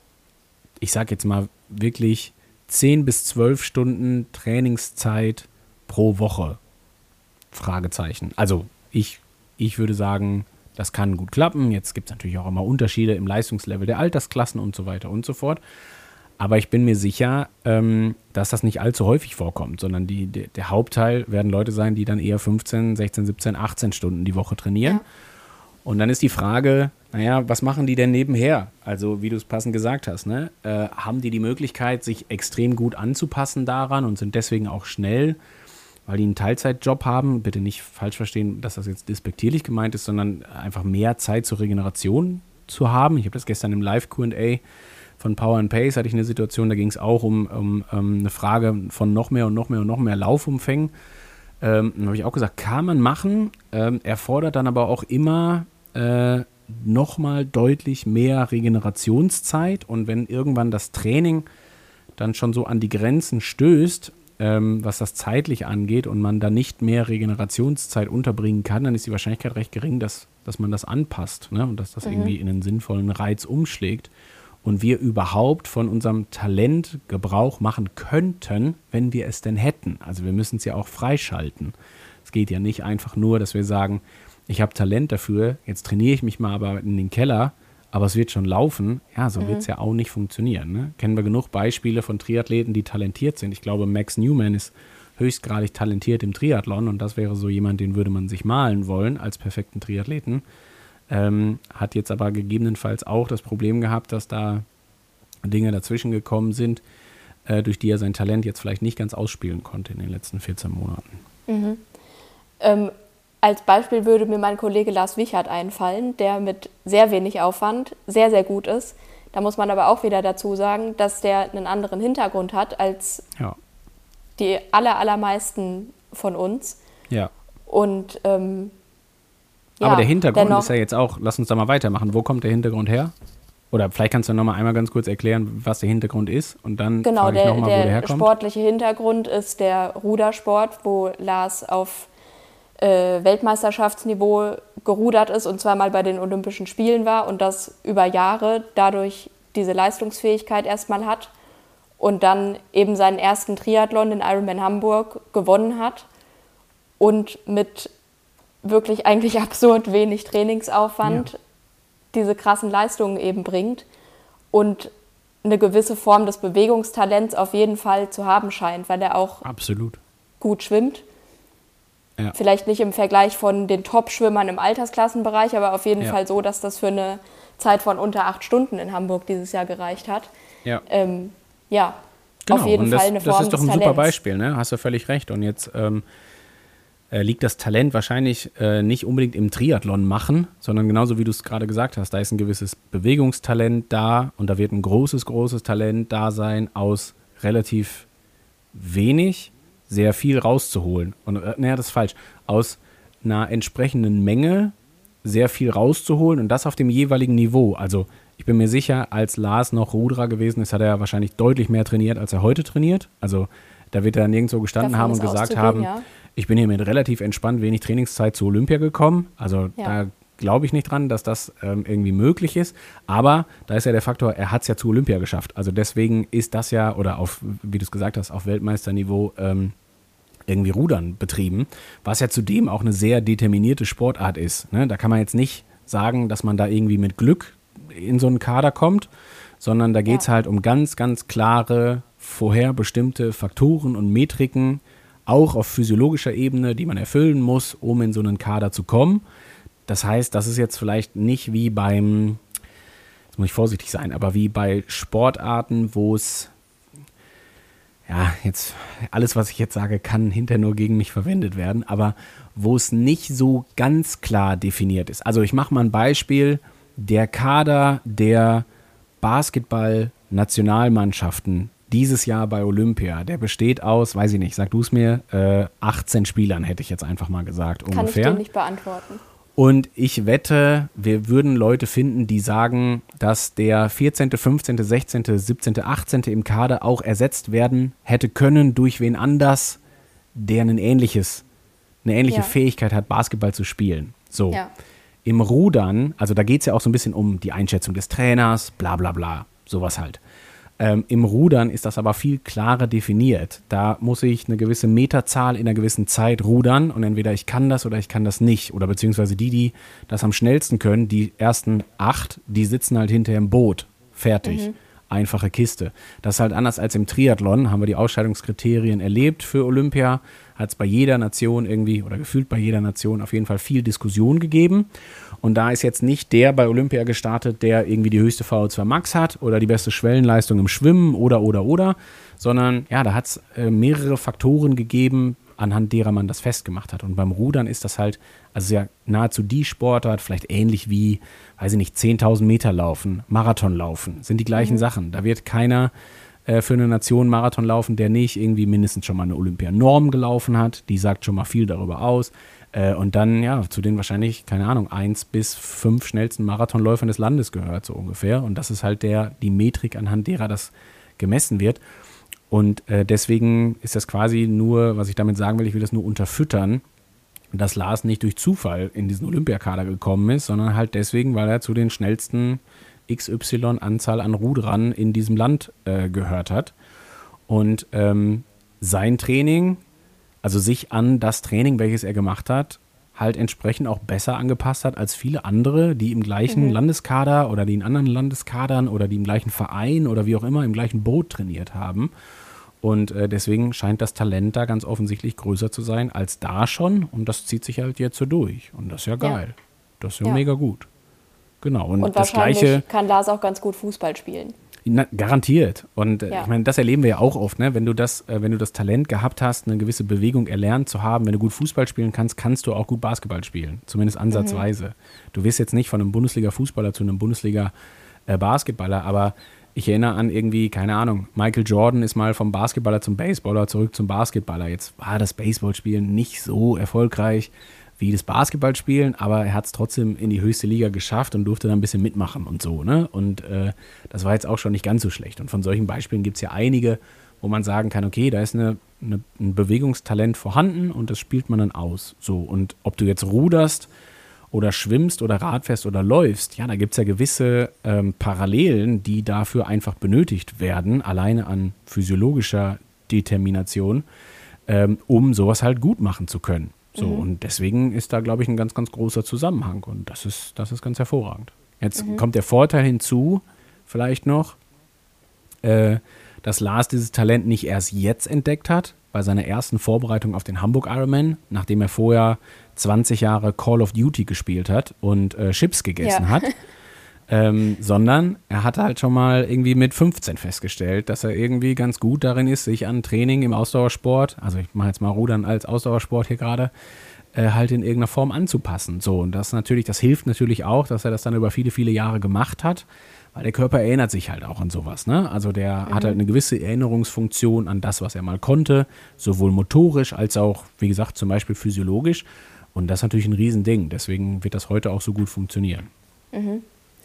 [SPEAKER 3] ich sage jetzt mal wirklich zehn bis zwölf Stunden Trainingszeit pro Woche? Fragezeichen. Also ich, ich würde sagen, das kann gut klappen. Jetzt gibt es natürlich auch immer Unterschiede im Leistungslevel der Altersklassen und so weiter und so fort. Aber ich bin mir sicher, ähm, dass das nicht allzu häufig vorkommt, sondern die, die, der Hauptteil werden Leute sein, die dann eher fünfzehn, sechzehn, siebzehn, achtzehn Stunden die Woche trainieren. Ja. Und dann ist die Frage, naja, was machen die denn nebenher? Also wie du es passend gesagt hast, ne? Äh, haben die die Möglichkeit, sich extrem gut anzupassen daran und sind deswegen auch schnell, weil die einen Teilzeitjob haben? Bitte nicht falsch verstehen, dass das jetzt despektierlich gemeint ist, sondern einfach mehr Zeit zur Regeneration zu haben. Ich habe das gestern im Live-Q und A von Power and Pace hatte ich eine Situation, da ging es auch um, um, um eine Frage von noch mehr und noch mehr und noch mehr Laufumfängen. Ähm, dann habe ich auch gesagt, kann man machen, ähm, erfordert dann aber auch immer äh, nochmal deutlich mehr Regenerationszeit. Und wenn irgendwann das Training dann schon so an die Grenzen stößt, ähm, was das zeitlich angeht und man da nicht mehr Regenerationszeit unterbringen kann, dann ist die Wahrscheinlichkeit recht gering, dass, dass man das anpasst, ne? Und dass das mhm. irgendwie in einen sinnvollen Reiz umschlägt. Und wir überhaupt von unserem Talent Gebrauch machen könnten, wenn wir es denn hätten. Also wir müssen es ja auch freischalten. Es geht ja nicht einfach nur, dass wir sagen, ich habe Talent dafür, jetzt trainiere ich mich mal aber in den Keller, aber es wird schon laufen. Ja, so mhm. wird es ja auch nicht funktionieren. Ne? Kennen wir genug Beispiele von Triathleten, die talentiert sind. Ich glaube, Max Newman ist höchstgradig talentiert im Triathlon und das wäre so jemand, den würde man sich malen wollen als perfekten Triathleten. Ähm, hat jetzt aber gegebenenfalls auch das Problem gehabt, dass da Dinge dazwischen gekommen sind, äh, durch die er sein Talent jetzt vielleicht nicht ganz ausspielen konnte in den letzten vierzehn Monaten.
[SPEAKER 2] Mhm. Ähm, als Beispiel würde mir mein Kollege Lars Wichert einfallen, der mit sehr wenig Aufwand sehr, sehr gut ist. Da muss man aber auch wieder dazu sagen, dass der einen anderen Hintergrund hat als
[SPEAKER 3] ja.
[SPEAKER 2] die aller, allermeisten von uns.
[SPEAKER 3] Ja.
[SPEAKER 2] Und ähm, Ja,
[SPEAKER 3] aber der Hintergrund
[SPEAKER 2] dennoch,
[SPEAKER 3] ist ja jetzt auch, lass uns da mal weitermachen. Wo kommt der Hintergrund her? Oder vielleicht kannst du noch mal einmal ganz kurz erklären, was der Hintergrund ist und dann
[SPEAKER 2] genau,
[SPEAKER 3] frage ich
[SPEAKER 2] der,
[SPEAKER 3] noch mal, wo der
[SPEAKER 2] der
[SPEAKER 3] herkommt.
[SPEAKER 2] sportliche Hintergrund ist der Rudersport, wo Lars auf äh, Weltmeisterschaftsniveau gerudert ist und zweimal bei den Olympischen Spielen war und das über Jahre dadurch diese Leistungsfähigkeit erstmal hat und dann eben seinen ersten Triathlon, den Ironman Hamburg, gewonnen hat und mit wirklich eigentlich absurd wenig Trainingsaufwand ja. diese krassen Leistungen eben bringt und eine gewisse Form des Bewegungstalents auf jeden Fall zu haben scheint, weil er auch
[SPEAKER 3] Absolut.
[SPEAKER 2] gut schwimmt.
[SPEAKER 3] Ja.
[SPEAKER 2] Vielleicht nicht im Vergleich von den Top-Schwimmern im Altersklassenbereich, aber auf jeden
[SPEAKER 3] ja.
[SPEAKER 2] Fall so, dass das für eine Zeit von unter acht Stunden in Hamburg dieses Jahr gereicht hat.
[SPEAKER 3] Ja,
[SPEAKER 2] ähm, ja
[SPEAKER 3] genau.
[SPEAKER 2] auf jeden
[SPEAKER 3] und das,
[SPEAKER 2] Fall eine Form
[SPEAKER 3] das ist doch ein
[SPEAKER 2] des
[SPEAKER 3] super
[SPEAKER 2] Talents.
[SPEAKER 3] Beispiel, ne? Hast du völlig recht. Und jetzt ähm, äh, liegt das Talent wahrscheinlich äh, nicht unbedingt im Triathlon machen, sondern genauso wie du es gerade gesagt hast, da ist ein gewisses Bewegungstalent da und da wird ein großes, großes Talent da sein, aus relativ wenig sehr viel rauszuholen. Und äh, naja, das ist falsch. Aus einer entsprechenden Menge sehr viel rauszuholen und das auf dem jeweiligen Niveau. Also ich bin mir sicher, als Lars noch Ruderer gewesen ist, hat er wahrscheinlich deutlich mehr trainiert, als er heute trainiert. Also da wird er nirgendwo gestanden
[SPEAKER 2] Davon
[SPEAKER 3] haben und
[SPEAKER 2] ist
[SPEAKER 3] gesagt
[SPEAKER 2] auszugehen,
[SPEAKER 3] haben,
[SPEAKER 2] ja.
[SPEAKER 3] ich bin hier mit relativ entspannt wenig Trainingszeit zu Olympia gekommen. Also
[SPEAKER 2] Ja.
[SPEAKER 3] da glaube ich nicht dran, dass das ähm, irgendwie möglich ist. Aber da ist ja der Faktor, er hat es ja zu Olympia geschafft. Also deswegen ist das ja, oder auf, wie du es gesagt hast, auf Weltmeisterniveau ähm, irgendwie Rudern betrieben, was ja zudem auch eine sehr determinierte Sportart ist. Ne? Da kann man jetzt nicht sagen, dass man da irgendwie mit Glück in so einen Kader kommt, sondern da geht es
[SPEAKER 2] Ja.
[SPEAKER 3] halt um ganz, ganz klare, vorherbestimmte Faktoren und Metriken, auch auf physiologischer Ebene, die man erfüllen muss, um in so einen Kader zu kommen. Das heißt, das ist jetzt vielleicht nicht wie beim, jetzt muss ich vorsichtig sein, aber wie bei Sportarten, wo es, ja, jetzt, alles, was ich jetzt sage, kann hinterher nur gegen mich verwendet werden, aber wo es nicht so ganz klar definiert ist. Also ich mache mal ein Beispiel, der Kader der Basketball-Nationalmannschaften dieses Jahr bei Olympia, der besteht aus, weiß ich nicht, sag du es mir, äh, achtzehn Spielern, hätte ich jetzt einfach mal gesagt,
[SPEAKER 2] Kann
[SPEAKER 3] ungefähr.
[SPEAKER 2] ich dir nicht beantworten.
[SPEAKER 3] Und ich wette, wir würden Leute finden, die sagen, dass der vierzehnte, fünfzehnte, sechzehnte, siebzehnte, achtzehnte im Kader auch ersetzt werden hätte können durch wen anders, der ein ähnliches, eine ähnliche
[SPEAKER 2] Ja.
[SPEAKER 3] Fähigkeit hat, Basketball zu spielen. So.
[SPEAKER 2] Ja.
[SPEAKER 3] Im Rudern, also da geht es ja auch so ein bisschen um die Einschätzung des Trainers, bla bla bla, sowas halt. Ähm, Im Rudern ist das aber viel klarer definiert. Da muss ich eine gewisse Meterzahl in einer gewissen Zeit rudern und entweder ich kann das oder ich kann das nicht. Oder beziehungsweise die, die das am schnellsten können, die ersten acht, die sitzen halt hinterher im Boot. Fertig. Mhm. Einfache Kiste. Das ist halt anders als im Triathlon, haben wir die Ausscheidungskriterien erlebt für Olympia. Hat es bei jeder Nation irgendwie, oder gefühlt bei jeder Nation auf jeden Fall viel Diskussion gegeben. Und da ist jetzt nicht der bei Olympia gestartet, der irgendwie die höchste V O zwei Max hat oder die beste Schwellenleistung im Schwimmen oder, oder, oder, sondern ja, da hat es äh, mehrere Faktoren gegeben, anhand derer man das festgemacht hat. Und beim Rudern ist das halt, also ja nahezu die Sportart, vielleicht ähnlich wie, weiß ich nicht, zehntausend Meter laufen, Marathon laufen, sind die gleichen mhm. Sachen. Da wird keiner äh, für eine Nation Marathon laufen, der nicht irgendwie mindestens schon mal eine Olympianorm gelaufen hat. Die sagt schon mal viel darüber aus. Äh, und dann, ja, zu den wahrscheinlich, keine Ahnung, eins bis fünf schnellsten Marathonläufern des Landes gehört, so ungefähr. Und das ist halt der, die Metrik, anhand derer das gemessen wird. Und äh, deswegen ist das quasi nur, was ich damit sagen will, ich will das nur unterfüttern, dass Lars nicht durch Zufall in diesen Olympiakader gekommen ist, sondern halt deswegen, weil er zu den schnellsten X Y-Anzahl an Ruderern in diesem Land äh, gehört hat. Und ähm, sein Training, also sich an das Training, welches er gemacht hat, halt entsprechend auch besser angepasst hat als viele andere, die im gleichen mhm. Landeskader oder die in anderen Landeskadern oder die im gleichen Verein oder wie auch immer im gleichen Boot trainiert haben. Und äh, deswegen scheint das Talent da ganz offensichtlich größer zu sein als da schon. Und das zieht sich halt jetzt so durch. Und das ist ja geil. Ja. Das ist ja, ja mega gut. Genau. Und,
[SPEAKER 2] und
[SPEAKER 3] das
[SPEAKER 2] wahrscheinlich
[SPEAKER 3] Gleiche,
[SPEAKER 2] kann Lars auch ganz gut Fußball spielen.
[SPEAKER 3] Na, garantiert. Und äh,
[SPEAKER 2] ja.
[SPEAKER 3] ich meine, das erleben wir ja auch oft, ne? Wenn du das, äh, wenn du das Talent gehabt hast, eine gewisse Bewegung erlernt zu haben, wenn du gut Fußball spielen kannst, kannst du auch gut Basketball spielen. Zumindest ansatzweise. Mhm. Du wirst jetzt nicht von einem Bundesliga-Fußballer zu einem Bundesliga-Basketballer, aber ich erinnere an irgendwie, keine Ahnung, Michael Jordan ist mal vom Basketballer zum Baseballer zurück zum Basketballer. Jetzt war das Baseballspielen nicht so erfolgreich wie das Basketballspielen, aber er hat es trotzdem in die höchste Liga geschafft und durfte dann ein bisschen mitmachen und so, ne? Und äh, das war jetzt auch schon nicht ganz so schlecht. Und von solchen Beispielen gibt es ja einige, wo man sagen kann, okay, da ist eine, eine, ein Bewegungstalent vorhanden und das spielt man dann aus. So, und ob du jetzt ruderst oder schwimmst oder Radfährst oder läufst, ja, da gibt es ja gewisse ähm, Parallelen, die dafür einfach benötigt werden, alleine an physiologischer Determination, ähm, um sowas halt gut machen zu können. So, mhm. und deswegen ist da, glaube ich, ein ganz, ganz großer Zusammenhang und das ist, das ist ganz hervorragend. Jetzt mhm. kommt der Vorteil hinzu, vielleicht noch, äh, dass Lars dieses Talent nicht erst jetzt entdeckt hat, bei seiner ersten Vorbereitung auf den Hamburg Ironman, nachdem er vorher zwanzig Jahre Call of Duty gespielt hat und äh, Chips gegessen ja. hat, ähm, sondern er hat halt schon mal irgendwie mit fünfzehn festgestellt, dass er irgendwie ganz gut darin ist, sich an Training im Ausdauersport, also ich mache jetzt mal Rudern als Ausdauersport hier gerade, äh, halt in irgendeiner Form anzupassen. So, und das natürlich, das hilft natürlich auch, dass er das dann über viele, viele Jahre gemacht hat, weil der Körper erinnert sich halt auch an sowas, ne? Also der mhm. hat halt eine gewisse Erinnerungsfunktion an das, was er mal konnte, sowohl motorisch als auch, wie gesagt, zum Beispiel physiologisch. Und das ist natürlich ein Riesending. Deswegen wird das heute auch so gut funktionieren.
[SPEAKER 2] Mhm.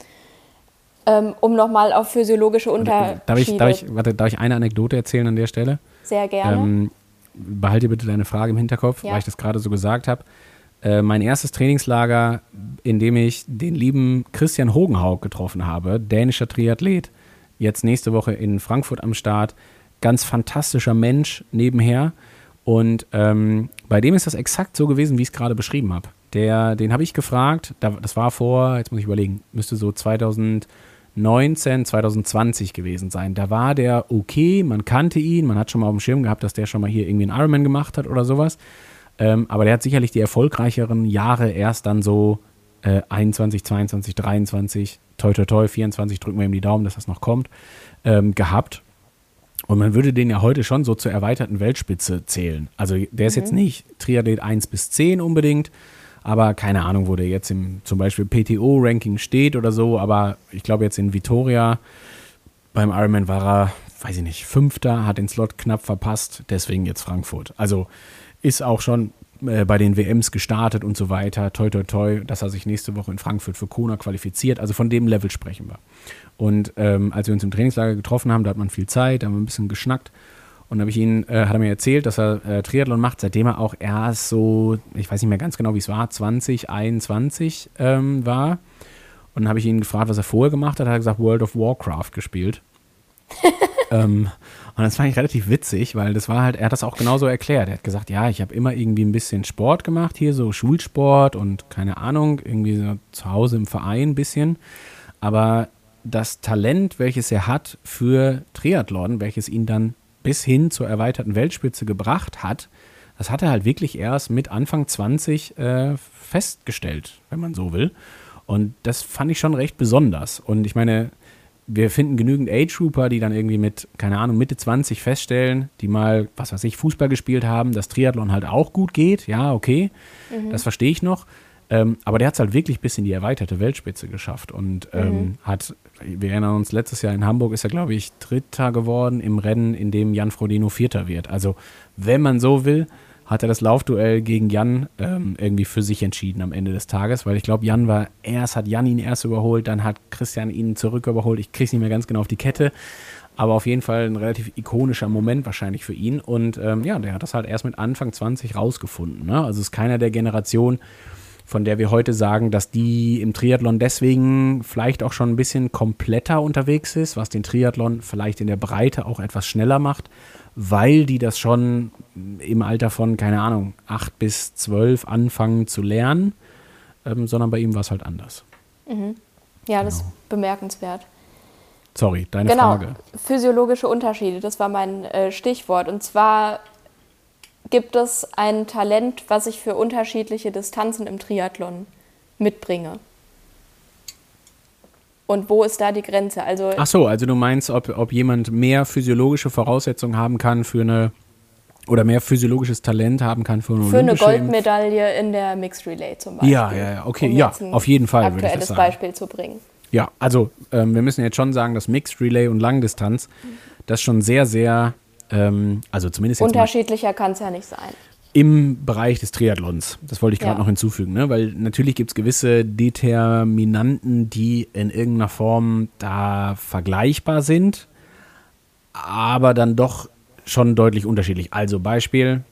[SPEAKER 2] Ähm, um nochmal auf physiologische Unterschiede...
[SPEAKER 3] Darf ich, darf, ich, warte, darf ich eine Anekdote erzählen an der Stelle?
[SPEAKER 2] Sehr gerne.
[SPEAKER 3] Ähm, behalte bitte deine Frage im Hinterkopf, ja. weil ich das gerade so gesagt habe. Äh, mein erstes Trainingslager, in dem ich den lieben Christian Hogenhaug getroffen habe, dänischer Triathlet, jetzt nächste Woche in Frankfurt am Start, ganz fantastischer Mensch nebenher. Und ähm, bei dem ist das exakt so gewesen, wie ich es gerade beschrieben habe. Der, den habe ich gefragt, da, das war vor, jetzt muss ich überlegen, müsste so zweitausendneunzehn, zweitausendzwanzig gewesen sein. Da war der okay, man kannte ihn, man hat schon mal auf dem Schirm gehabt, dass der schon mal hier irgendwie einen Ironman gemacht hat oder sowas. Ähm, aber der hat sicherlich die erfolgreicheren Jahre erst dann so äh, einundzwanzig, zweiundzwanzig, dreiundzwanzig, toi toi toi, vierundzwanzig, drücken wir ihm die Daumen, dass das noch kommt, ähm, gehabt. Und man würde den ja heute schon so zur erweiterten Weltspitze zählen. Also der ist mhm. jetzt nicht Triathlet eins bis zehn unbedingt, aber keine Ahnung, wo der jetzt im zum Beispiel P T O-Ranking steht oder so. Aber ich glaube jetzt in Vitoria beim Ironman war er, weiß ich nicht, Fünfter, hat den Slot knapp verpasst, deswegen jetzt Frankfurt. Also ist auch schon äh, bei den W Ms gestartet und so weiter. Toi, toi, toi, dass er sich nächste Woche in Frankfurt für Kona qualifiziert. Also von dem Level sprechen wir. Und ähm, als wir uns im Trainingslager getroffen haben, da hat man viel Zeit, da haben wir ein bisschen geschnackt. Und da habe ich ihn, äh, hat er mir erzählt, dass er äh, Triathlon macht, seitdem er auch erst so, ich weiß nicht mehr ganz genau, wie es war, zwanzig einundzwanzig ähm, war. Und dann habe ich ihn gefragt, was er vorher gemacht hat. Da hat er gesagt, World of Warcraft gespielt. ähm, und das fand ich relativ witzig, weil das war halt, er hat das auch genauso erklärt. Er hat gesagt, ja, ich habe immer irgendwie ein bisschen Sport gemacht hier, so Schulsport und keine Ahnung, irgendwie so zu Hause im Verein ein bisschen. Aber das Talent, welches er hat für Triathlon, welches ihn dann bis hin zur erweiterten Weltspitze gebracht hat, das hat er halt wirklich erst mit Anfang zwanzig äh, festgestellt, wenn man so will. Und das fand ich schon recht besonders. Und ich meine, wir finden genügend Age-Trooper, die dann irgendwie mit, keine Ahnung, Mitte zwanzig feststellen, die mal, was weiß ich, Fußball gespielt haben, dass Triathlon halt auch gut geht. Ja, okay, mhm. das verstehe ich noch. Ähm, aber der hat es halt wirklich bis in die erweiterte Weltspitze geschafft und ähm, mhm. hat, wir erinnern uns, letztes Jahr in Hamburg ist er, glaube ich, Dritter geworden im Rennen, in dem Jan Frodeno Vierter wird. Also, wenn man so will, hat er das Laufduell gegen Jan ähm, irgendwie für sich entschieden am Ende des Tages, weil ich glaube, Jan war erst, hat Jan ihn erst überholt, dann hat Christian ihn zurück überholt. Ich kriege es nicht mehr ganz genau auf die Kette, aber auf jeden Fall ein relativ ikonischer Moment wahrscheinlich für ihn. Und ähm, ja, der hat das halt erst mit Anfang zwanzig rausgefunden. Ne? Also ist keiner der Generation, von der wir heute sagen, dass die im Triathlon deswegen vielleicht auch schon ein bisschen kompletter unterwegs ist, was den Triathlon vielleicht in der Breite auch etwas schneller macht, weil die das schon im Alter von, keine Ahnung, acht bis zwölf anfangen zu lernen, ähm, sondern bei ihm war es halt anders.
[SPEAKER 2] Mhm. Ja, genau. Das ist bemerkenswert.
[SPEAKER 3] Sorry, deine
[SPEAKER 2] genau.
[SPEAKER 3] Frage.
[SPEAKER 2] Physiologische Unterschiede, das war mein äh, Stichwort. Und zwar gibt es ein Talent, was ich für unterschiedliche Distanzen im Triathlon mitbringe. Und wo ist da die Grenze? Also
[SPEAKER 3] Ach so, also du meinst, ob, ob jemand mehr physiologische Voraussetzungen haben kann für eine, oder mehr physiologisches Talent haben kann für eine
[SPEAKER 2] Für eine
[SPEAKER 3] olympische
[SPEAKER 2] Goldmedaille in der Mixed Relay zum Beispiel.
[SPEAKER 3] Ja, ja, ja, okay,
[SPEAKER 2] um
[SPEAKER 3] ja,
[SPEAKER 2] jetzt ein
[SPEAKER 3] auf jeden Fall würde ich das
[SPEAKER 2] aktuelles
[SPEAKER 3] sagen.
[SPEAKER 2] Beispiel zu bringen.
[SPEAKER 3] Ja, also ähm, wir müssen jetzt schon sagen, dass Mixed Relay und Langdistanz, das schon sehr, sehr, ähm, also zumindest jetzt
[SPEAKER 2] unterschiedlicher kann es ja nicht sein.
[SPEAKER 3] Im Bereich des Triathlons, das wollte ich gerade
[SPEAKER 2] Ja.
[SPEAKER 3] noch hinzufügen, ne? Weil natürlich gibt es gewisse Determinanten, die in irgendeiner Form da vergleichbar sind, aber dann doch schon deutlich unterschiedlich. Also Beispiel,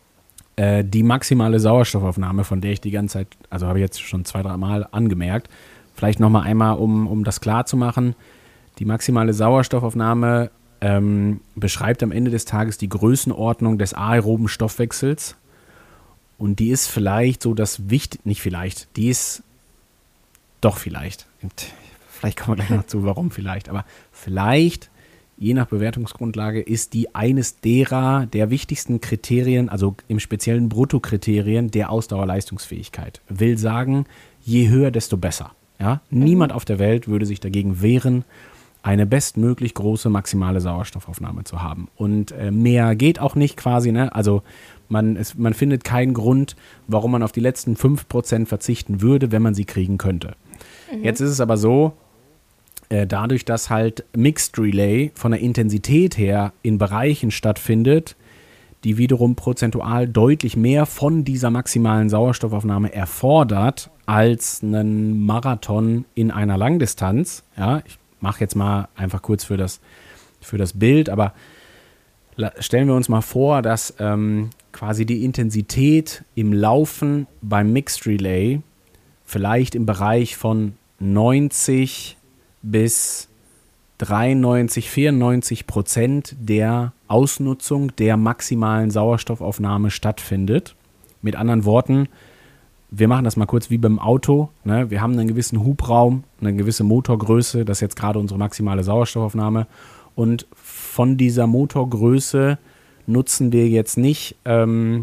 [SPEAKER 3] äh, die maximale Sauerstoffaufnahme, von der ich die ganze Zeit, also habe ich jetzt schon zwei, drei Mal angemerkt, vielleicht nochmal einmal, um, um das klar zu machen, die maximale Sauerstoffaufnahme Ähm, beschreibt am Ende des Tages die Größenordnung des aeroben Stoffwechsels und die ist vielleicht so das Wichtig, nicht vielleicht, die ist doch vielleicht, vielleicht kommen wir gleich noch zu, warum vielleicht, aber vielleicht, je nach Bewertungsgrundlage, ist die eines derer der wichtigsten Kriterien, also im speziellen Bruttokriterien der Ausdauerleistungsfähigkeit. Will sagen, je höher, desto besser. Ja? Mhm. Niemand auf der Welt würde sich dagegen wehren, eine bestmöglich große maximale Sauerstoffaufnahme zu haben. Und äh, mehr geht auch nicht quasi, ne? Also man, es, man findet keinen Grund, warum man auf die letzten fünf Prozent verzichten würde, wenn man sie kriegen könnte. Mhm. Jetzt ist es aber so, äh, dadurch, dass halt Mixed Relay von der Intensität her in Bereichen stattfindet, die wiederum prozentual deutlich mehr von dieser maximalen Sauerstoffaufnahme erfordert als einen Marathon in einer Langdistanz. Ja, ich mache jetzt mal einfach kurz für das, für das Bild, aber stellen wir uns mal vor, dass ähm, quasi die Intensität im Laufen beim Mixed Relay vielleicht im Bereich von neunzig bis dreiundneunzig, vierundneunzig Prozent der Ausnutzung der maximalen Sauerstoffaufnahme stattfindet. Mit anderen Worten, wir machen das mal kurz wie beim Auto. Ne? Wir haben einen gewissen Hubraum, eine gewisse Motorgröße, das ist jetzt gerade unsere maximale Sauerstoffaufnahme. Und von dieser Motorgröße nutzen wir jetzt nicht ähm,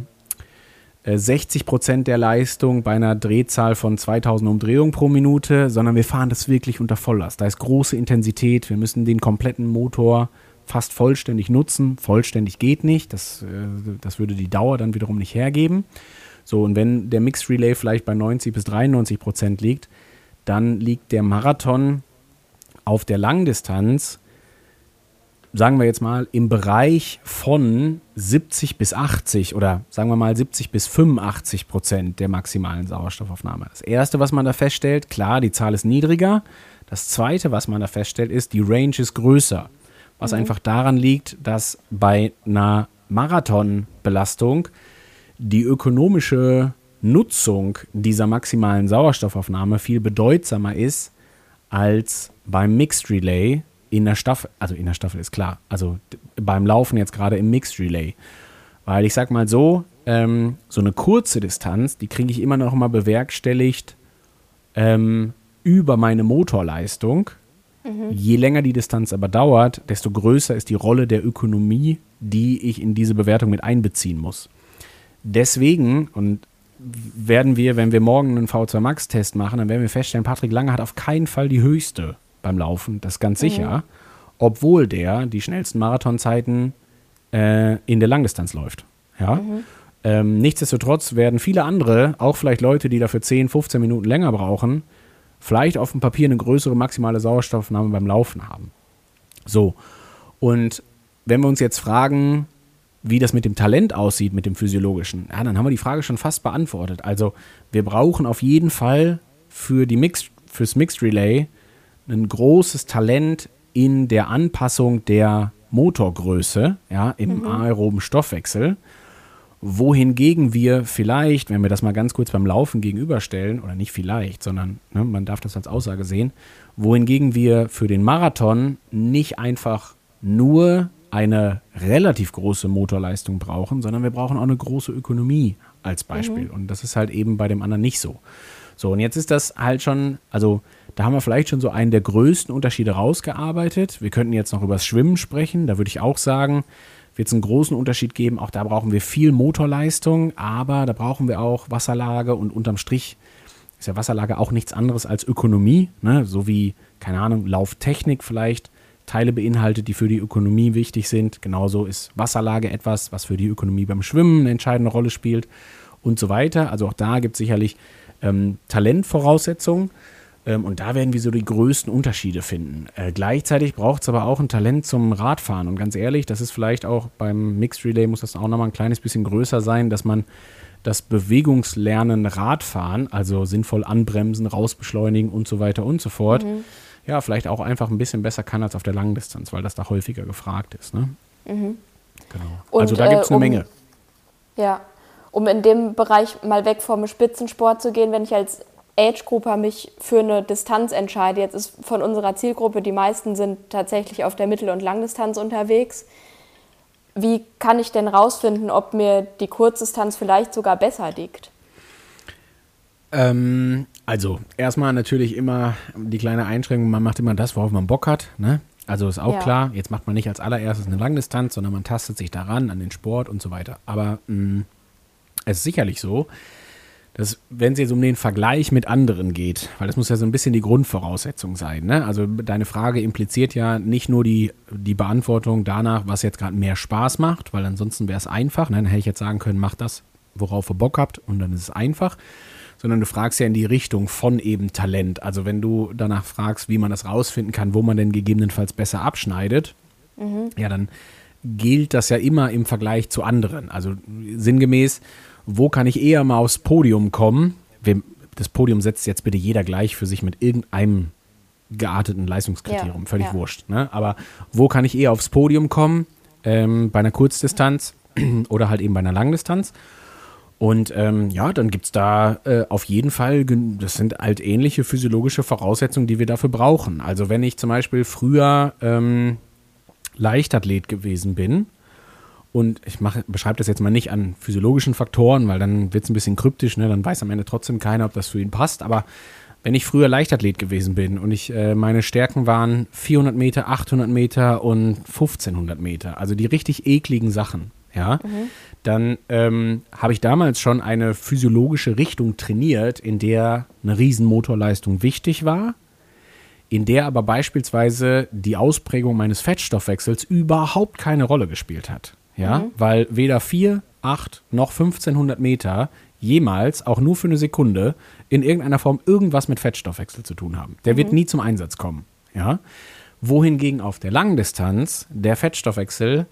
[SPEAKER 3] sechzig Prozent der Leistung bei einer Drehzahl von zweitausend Umdrehungen pro Minute, sondern wir fahren das wirklich unter Volllast. Da ist große Intensität, wir müssen den kompletten Motor fast vollständig nutzen. Vollständig geht nicht, das, äh, das würde die Dauer dann wiederum nicht hergeben. So, und wenn der Mixed Relay vielleicht bei neunzig bis dreiundneunzig Prozent liegt, dann liegt der Marathon auf der Langdistanz, sagen wir jetzt mal, im Bereich von siebzig bis achtzig oder sagen wir mal siebzig bis fünfundachtzig Prozent der maximalen Sauerstoffaufnahme. Das Erste, was man da feststellt, klar, die Zahl ist niedriger. Das Zweite, was man da feststellt, ist, die Range ist größer. Was mhm. einfach daran liegt, dass bei einer Marathonbelastung die ökonomische Nutzung dieser maximalen Sauerstoffaufnahme viel bedeutsamer ist als beim Mixed Relay in der Staffel, also in der Staffel ist klar, also beim Laufen jetzt gerade im Mixed Relay. Weil ich sag mal so, ähm, so eine kurze Distanz, die kriege ich immer noch mal bewerkstelligt ähm, über meine Motorleistung. Mhm. Je länger die Distanz aber dauert, desto größer ist die Rolle der Ökonomie, die ich in diese Bewertung mit einbeziehen muss. Deswegen, und werden wir, wenn wir morgen einen V zwei Max-Test machen, dann werden wir feststellen, Patrick Lange hat auf keinen Fall die höchste beim Laufen, das ist ganz sicher, mhm. obwohl der die schnellsten Marathonzeiten äh, in der Langdistanz läuft. Ja? Mhm. Ähm, nichtsdestotrotz werden viele andere, auch vielleicht Leute, die dafür zehn, fünfzehn Minuten länger brauchen, vielleicht auf dem Papier eine größere maximale Sauerstoffnahme beim Laufen haben. So, und wenn wir uns jetzt fragen, wie das mit dem Talent aussieht, mit dem physiologischen, ja, dann haben wir die Frage schon fast beantwortet. Also wir brauchen auf jeden Fall für die Mixed, fürs Mixed Relay ein großes Talent in der Anpassung der Motorgröße, ja, im mhm. aeroben Stoffwechsel, wohingegen wir vielleicht, wenn wir das mal ganz kurz beim Laufen gegenüberstellen, oder nicht vielleicht, sondern ne, man darf das als Aussage sehen, wohingegen wir für den Marathon nicht einfach nur eine relativ große Motorleistung brauchen, sondern wir brauchen auch eine große Ökonomie als Beispiel. Mhm. Und das ist halt eben bei dem anderen nicht so. So, und jetzt ist das halt schon, also da haben wir vielleicht schon so einen der größten Unterschiede rausgearbeitet. Wir könnten jetzt noch über das Schwimmen sprechen. Da würde ich auch sagen, wird es einen großen Unterschied geben. Auch da brauchen wir viel Motorleistung, aber da brauchen wir auch Wasserlage und unterm Strich ist ja Wasserlage auch nichts anderes als Ökonomie, ne? So wie, keine Ahnung, Lauftechnik vielleicht Teile beinhaltet, die für die Ökonomie wichtig sind. Genauso ist Wasserlage etwas, was für die Ökonomie beim Schwimmen eine entscheidende Rolle spielt und so weiter. Also auch da gibt es sicherlich ähm, Talentvoraussetzungen ähm, und da werden wir so die größten Unterschiede finden. Äh, gleichzeitig braucht es aber auch ein Talent zum Radfahren und ganz ehrlich, das ist vielleicht auch beim Mixed Relay, muss das auch nochmal ein kleines bisschen größer sein, dass man das Bewegungslernen Radfahren, also sinnvoll anbremsen, rausbeschleunigen und so weiter und so fort, mhm. ja, vielleicht auch einfach ein bisschen besser kann als auf der langen Distanz, weil das da häufiger gefragt ist. Ne? Mhm. Genau.
[SPEAKER 2] Und,
[SPEAKER 3] also da gibt es eine
[SPEAKER 2] äh, um,
[SPEAKER 3] Menge.
[SPEAKER 2] Ja, um in dem Bereich mal weg vom Spitzensport zu gehen, wenn ich als Age-Grupper mich für eine Distanz entscheide, jetzt ist von unserer Zielgruppe, die meisten sind tatsächlich auf der Mittel- und Langdistanz unterwegs, wie kann ich denn rausfinden, ob mir die Kurzdistanz vielleicht sogar besser liegt?
[SPEAKER 3] Ähm, also erstmal natürlich immer die kleine Einschränkung, man macht immer das, worauf man Bock hat, ne? Also ist auch ja. klar, jetzt macht man nicht als allererstes eine Langdistanz, sondern man tastet sich daran, an den Sport und so weiter. Aber mh, es ist sicherlich so, dass wenn es jetzt um den Vergleich mit anderen geht, weil das muss ja so ein bisschen die Grundvoraussetzung sein, ne? Also deine Frage impliziert ja nicht nur die, die Beantwortung danach, was jetzt gerade mehr Spaß macht, weil ansonsten wäre es einfach, ne? Dann hätte ich jetzt sagen können, macht das, worauf ihr Bock habt und dann ist es einfach. Sondern du fragst ja in die Richtung von eben Talent. Also wenn du danach fragst, wie man das rausfinden kann, wo man denn gegebenenfalls besser abschneidet, mhm. ja, dann gilt das ja immer im Vergleich zu anderen. Also sinngemäß, wo kann ich eher mal aufs Podium kommen? Das Podium setzt jetzt bitte jeder gleich für sich mit irgendeinem gearteten Leistungskriterium, ja, völlig ja. wurscht. Ne? Aber wo kann ich eher aufs Podium kommen? Ähm, bei einer Kurzdistanz oder halt eben bei einer Langdistanz? Und ähm, ja, dann gibt es da äh, auf jeden Fall, das sind halt ähnliche physiologische Voraussetzungen, die wir dafür brauchen. Also wenn ich zum Beispiel früher ähm, Leichtathlet gewesen bin, und ich beschreibe das jetzt mal nicht an physiologischen Faktoren, weil dann wird es ein bisschen kryptisch, ne? Dann weiß am Ende trotzdem keiner, ob das für ihn passt. Aber wenn ich früher Leichtathlet gewesen bin und ich äh, meine Stärken waren vierhundert Meter, achthundert Meter und fünfzehnhundert Meter, also die richtig ekligen Sachen, ja, mhm. dann ähm, habe ich damals schon eine physiologische Richtung trainiert, in der eine Riesenmotorleistung wichtig war, in der aber beispielsweise die Ausprägung meines Fettstoffwechsels überhaupt keine Rolle gespielt hat. Ja, mhm. weil weder vier, acht noch fünfzehnhundert Meter jemals, auch nur für eine Sekunde, in irgendeiner Form irgendwas mit Fettstoffwechsel zu tun haben. Der mhm. wird nie zum Einsatz kommen. Ja? Wohingegen auf der Langdistanz der Fettstoffwechsel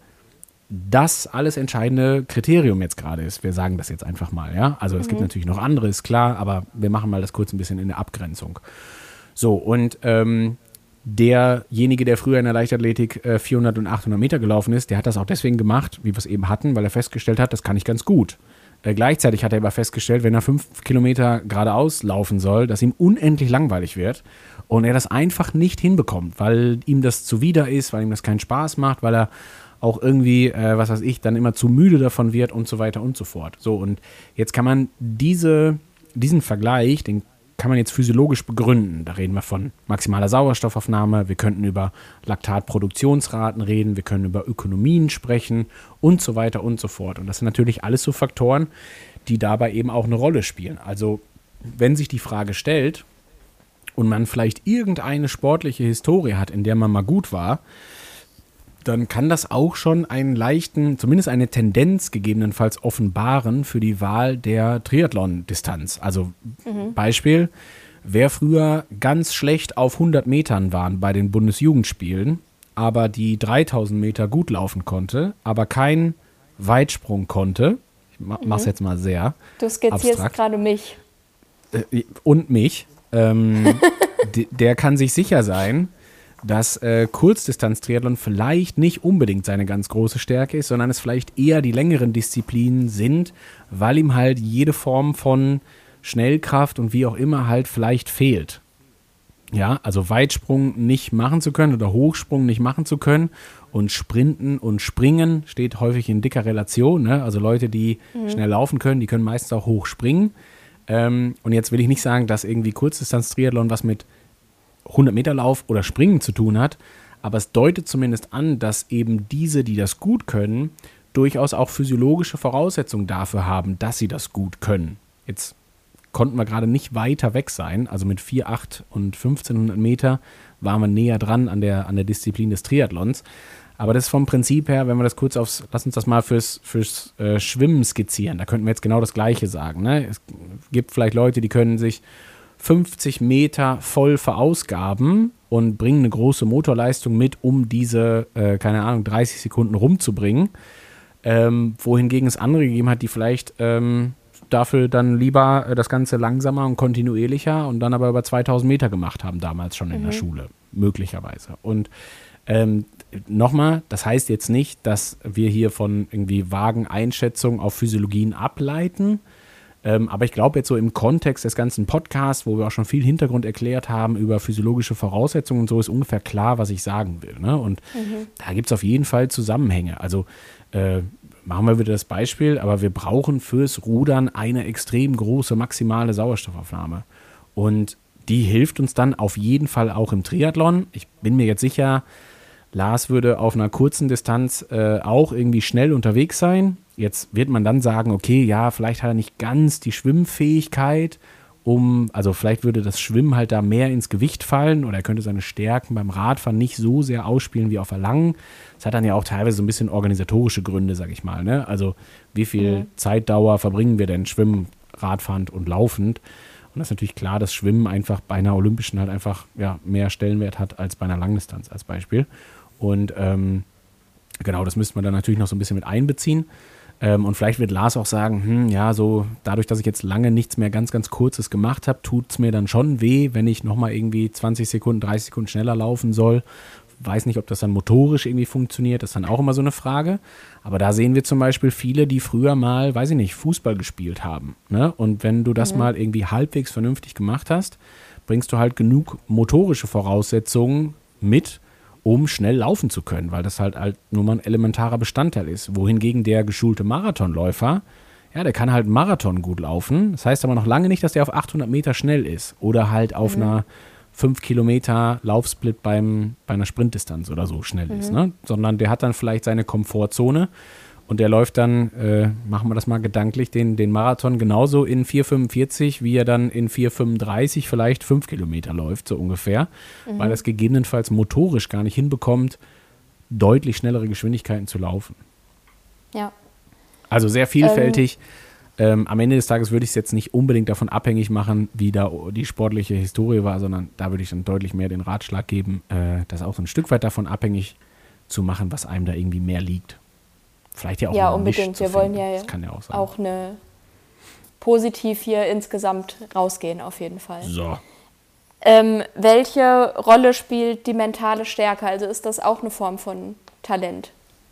[SPEAKER 3] das alles entscheidende Kriterium jetzt gerade ist. Wir sagen das jetzt einfach mal. Ja? Also es mhm. gibt natürlich noch andere, ist klar, aber wir machen mal das kurz ein bisschen in der Abgrenzung. So, und ähm, derjenige, der früher in der Leichtathletik äh, vierhundert und achthundert Meter gelaufen ist, der hat das auch deswegen gemacht, wie wir es eben hatten, weil er festgestellt hat, das kann ich ganz gut. Äh, gleichzeitig hat er aber festgestellt, wenn er fünf Kilometer geradeaus laufen soll, dass ihm unendlich langweilig wird und er das einfach nicht hinbekommt, weil ihm das zuwider ist, weil ihm das keinen Spaß macht, weil er auch irgendwie, äh, was weiß ich, dann immer zu müde davon wird und so weiter und so fort. So, und jetzt kann man diese, diesen Vergleich, den kann man jetzt physiologisch begründen. Da reden wir von maximaler Sauerstoffaufnahme, wir könnten über Laktatproduktionsraten reden, wir können über Ökonomien sprechen und so weiter und so fort. Und das sind natürlich alles so Faktoren, die dabei eben auch eine Rolle spielen. Also wenn sich die Frage stellt und man vielleicht irgendeine sportliche Historie hat, in der man mal gut war, dann kann das auch schon einen leichten, zumindest eine Tendenz gegebenenfalls offenbaren für die Wahl der Triathlon-Distanz. Also mhm. Beispiel, wer früher ganz schlecht auf hundert Metern war bei den Bundesjugendspielen, aber die dreitausend Meter gut laufen konnte, aber kein Weitsprung konnte, ich ma-
[SPEAKER 2] Mhm.
[SPEAKER 3] mach's jetzt mal sehr
[SPEAKER 2] Du skizzierst
[SPEAKER 3] abstrakt.
[SPEAKER 2] gerade mich.
[SPEAKER 3] äh, und mich, ähm, d- der kann sich sicher sein, dass äh, Kurzdistanz-Triathlon vielleicht nicht unbedingt seine ganz große Stärke ist, sondern es vielleicht eher die längeren Disziplinen sind, weil ihm halt jede Form von Schnellkraft und wie auch immer halt vielleicht fehlt. Ja, also Weitsprung nicht machen zu können oder Hochsprung nicht machen zu können und Sprinten und Springen steht häufig in dicker Relation. Ne? Also Leute, die mhm. schnell laufen können, die können meistens auch hoch springen. Ähm, und jetzt will ich nicht sagen, dass irgendwie Kurzdistanz-Triathlon was mit hundert Meter Lauf oder Springen zu tun hat, aber es deutet zumindest an, dass eben diese, die das gut können, durchaus auch physiologische Voraussetzungen dafür haben, dass sie das gut können. Jetzt konnten wir gerade nicht weiter weg sein, also mit vier, acht und fünfzehnhundert Meter waren wir näher dran an der, an der Disziplin des Triathlons. Aber das ist vom Prinzip her, wenn wir das kurz aufs, lass uns das mal fürs, fürs äh, Schwimmen skizzieren, da könnten wir jetzt genau das Gleiche sagen. Ne? Es gibt vielleicht Leute, die können sich fünfzig Meter voll verausgaben und bringen eine große Motorleistung mit, um diese, äh, keine Ahnung, dreißig Sekunden rumzubringen. Ähm, wohingegen es andere gegeben hat, die vielleicht ähm, dafür dann lieber äh, das Ganze langsamer und kontinuierlicher und dann aber über zweitausend Meter gemacht haben, damals schon in mhm. der Schule, möglicherweise. Und ähm, nochmal, das heißt jetzt nicht, dass wir hier von irgendwie vagen Einschätzungen auf Physiologien ableiten. Ähm, aber ich glaube jetzt so im Kontext des ganzen Podcasts, wo wir auch schon viel Hintergrund erklärt haben über physiologische Voraussetzungen und so, ist ungefähr klar, was ich sagen will. Ne? Und mhm. da gibt es auf jeden Fall Zusammenhänge. Also äh, machen wir wieder das Beispiel, aber wir brauchen fürs Rudern eine extrem große maximale Sauerstoffaufnahme. Und die hilft uns dann auf jeden Fall auch im Triathlon. Ich bin mir jetzt sicher, Lars würde auf einer kurzen Distanz äh, auch irgendwie schnell unterwegs sein. Jetzt wird man dann sagen, okay, ja, vielleicht hat er nicht ganz die Schwimmfähigkeit, um, also vielleicht würde das Schwimmen halt da mehr ins Gewicht fallen oder er könnte seine Stärken beim Radfahren nicht so sehr ausspielen wie auf der langen. Das hat dann ja auch teilweise so ein bisschen organisatorische Gründe, sag ich mal. Ne? Also wie viel mhm. Zeitdauer verbringen wir denn Schwimmen, Radfahrend und Laufend? Und das ist natürlich klar, dass Schwimmen einfach bei einer Olympischen halt einfach ja, mehr Stellenwert hat als bei einer Langdistanz als Beispiel. Und ähm, genau, das müsste man dann natürlich noch so ein bisschen mit einbeziehen. Ähm, und vielleicht wird Lars auch sagen, hm, ja, so dadurch, dass ich jetzt lange nichts mehr ganz, ganz Kurzes gemacht habe, tut es mir dann schon weh, wenn ich nochmal irgendwie zwanzig Sekunden, dreißig Sekunden schneller laufen soll. Weiß nicht, ob das dann motorisch irgendwie funktioniert, das ist dann auch immer so eine Frage. Aber da sehen wir zum Beispiel viele, die früher mal, weiß ich nicht, Fußball gespielt haben. Ne? Und wenn du das mhm. mal irgendwie halbwegs vernünftig gemacht hast, bringst du halt genug motorische Voraussetzungen mit, um schnell laufen zu können, weil das halt, halt nur mal ein elementarer Bestandteil ist. Wohingegen der geschulte Marathonläufer, ja, der kann halt Marathon gut laufen. Das heißt aber noch lange nicht, dass der auf achthundert Meter schnell ist. Oder halt auf mhm. einer fünf Kilometer Laufsplit beim, bei einer Sprintdistanz oder so schnell mhm. ist. Ne? Sondern der hat dann vielleicht seine Komfortzone und der läuft dann, äh, machen wir das mal gedanklich, den, den Marathon genauso in vier fünfundvierzig, wie er dann in vier fünfunddreißig vielleicht fünf Kilometer läuft, so ungefähr. Mhm. Weil er es gegebenenfalls motorisch gar nicht hinbekommt, deutlich schnellere Geschwindigkeiten zu laufen.
[SPEAKER 2] Ja.
[SPEAKER 3] Also sehr vielfältig. Ähm, ähm, am Ende des Tages würde ich es jetzt nicht unbedingt davon abhängig machen, wie da die sportliche Historie war, sondern da würde ich dann deutlich mehr den Ratschlag geben, äh, das auch so ein Stück weit davon abhängig zu machen, was einem da irgendwie mehr liegt. Vielleicht ja auch
[SPEAKER 2] ja, unbedingt. Wir wollen ja,
[SPEAKER 3] das kann ja auch, sein.
[SPEAKER 2] auch eine positiv hier insgesamt rausgehen, auf jeden Fall.
[SPEAKER 3] So.
[SPEAKER 2] Ähm, welche Rolle spielt die mentale Stärke? Also ist das auch eine Form von Talent?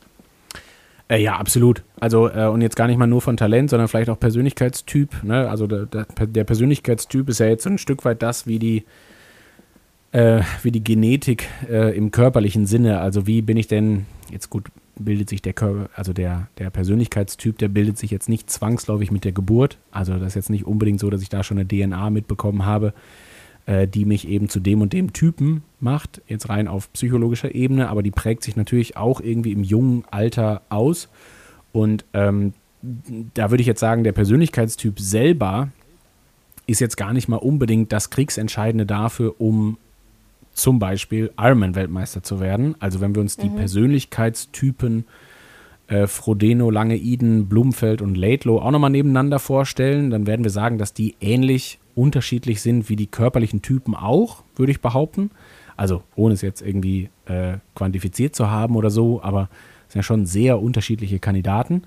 [SPEAKER 3] Äh, ja, absolut. Also äh, und jetzt gar nicht mal nur von Talent, sondern vielleicht auch Persönlichkeitstyp. Ne? Also der, der, der Persönlichkeitstyp ist ja jetzt so ein Stück weit das, wie die äh, wie die Genetik äh, im körperlichen Sinne. Also wie bin ich denn, jetzt gut, bildet sich der Körper, also der, der Persönlichkeitstyp, der bildet sich jetzt nicht zwangsläufig mit der Geburt. Also das ist jetzt nicht unbedingt so, dass ich da schon eine D N A mitbekommen habe, äh, die mich eben zu dem und dem Typen macht, jetzt rein auf psychologischer Ebene, aber die prägt sich natürlich auch irgendwie im jungen Alter aus. Und ähm, da würde ich jetzt sagen, der Persönlichkeitstyp selber ist jetzt gar nicht mal unbedingt das Kriegsentscheidende dafür, um zum Beispiel Ironman-Weltmeister zu werden. Also wenn wir uns die mhm. Persönlichkeitstypen äh, Frodeno, Lange-Iden, Blumfeld und Laidlow auch nochmal nebeneinander vorstellen, dann werden wir sagen, dass die ähnlich unterschiedlich sind wie die körperlichen Typen auch, würde ich behaupten. Also ohne es jetzt irgendwie äh, quantifiziert zu haben oder so, aber sind ja schon sehr unterschiedliche Kandidaten.